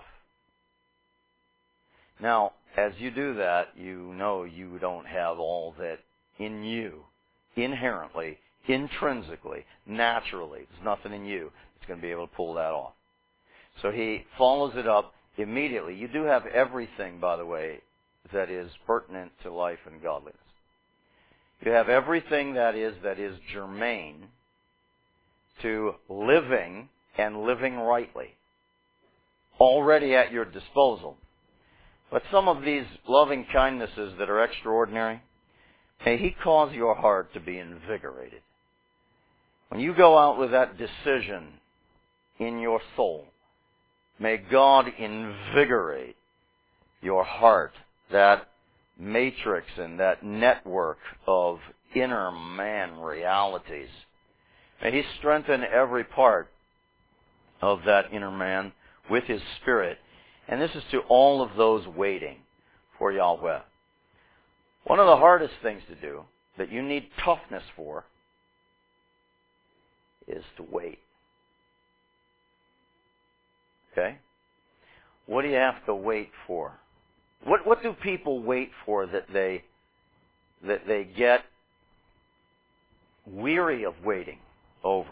Now, as you do that, you know you don't have all that in you, inherently, intrinsically, naturally. There's nothing in you that's going to be able to pull that off. So he follows it up immediately. You do have everything, by the way, that is pertinent to life and godliness. You have everything that is that is germane to living and living rightly already at your disposal. But some of these loving kindnesses that are extraordinary, may He cause your heart to be invigorated. When you go out with that decision in your soul, may God invigorate your heart, that matrix and that network of inner man realities. May He strengthen every part of that inner man with His Spirit. And this is to all of those waiting for Yahweh. One of the hardest things to do, that you need toughness for, is to wait. Okay? What do you have to wait for? What what do people wait for that they that they get weary of waiting over?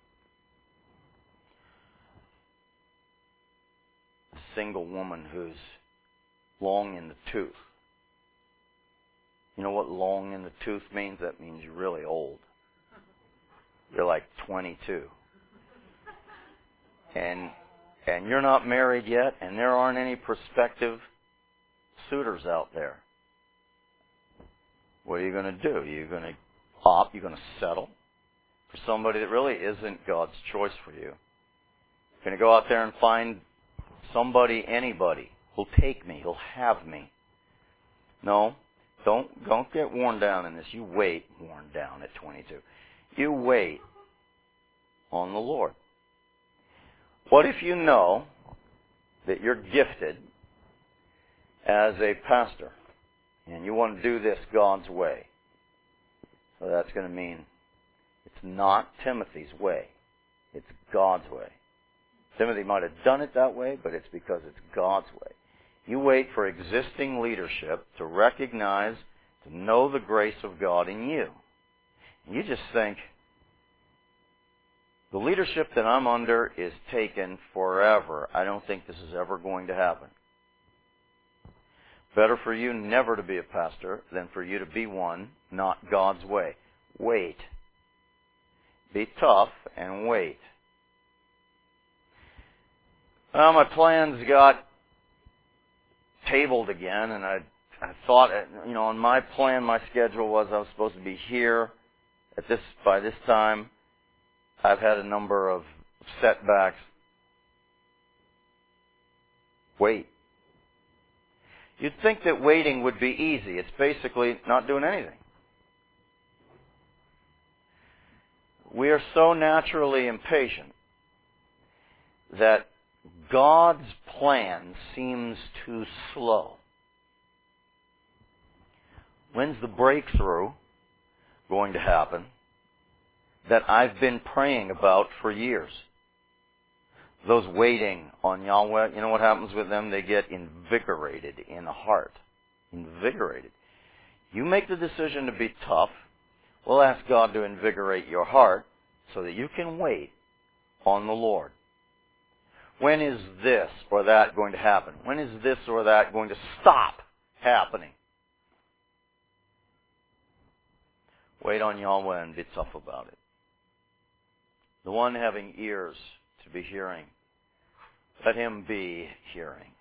A single woman who's long in the tooth. You know what long in the tooth means? That means you're really old. You're like twenty-two. And and you're not married yet, and there aren't any prospective suitors out there. What are you going to do? You're going to opt, you're going to settle for somebody that really isn't God's choice for you. You're going to go out there and find somebody, anybody, who'll take me, who'll have me. No, don't, don't get worn down in this. You wait, worn down at twenty-two. You wait on the Lord. What if you know that you're gifted as a pastor and you want to do this God's way? So that's going to mean it's not Timothy's way. It's God's way. Timothy might have done it that way, but it's because it's God's way. You wait for existing leadership to recognize, to know the grace of God in you. And you just think, the leadership that I'm under is taken forever. I don't think this is ever going to happen. Better for you never to be a pastor than for you to be one, not God's way. Wait. Be tough and wait. Well, my plans got tabled again, and I, I thought, you know, on my plan, my schedule was I was supposed to be here at this by this time. I've had a number of setbacks. Wait. You'd think that waiting would be easy. It's basically not doing anything. We are so naturally impatient that God's plan seems too slow. When's the breakthrough going to happen that I've been praying about for years? Those waiting on Yahweh, you know what happens with them? They get invigorated in the heart. Invigorated. You make the decision to be tough. We'll ask God to invigorate your heart so that you can wait on the Lord. When is this or that going to happen? When is this or that going to stop happening? Wait on Yahweh and be tough about it. The one having ears to be hearing, let him be hearing.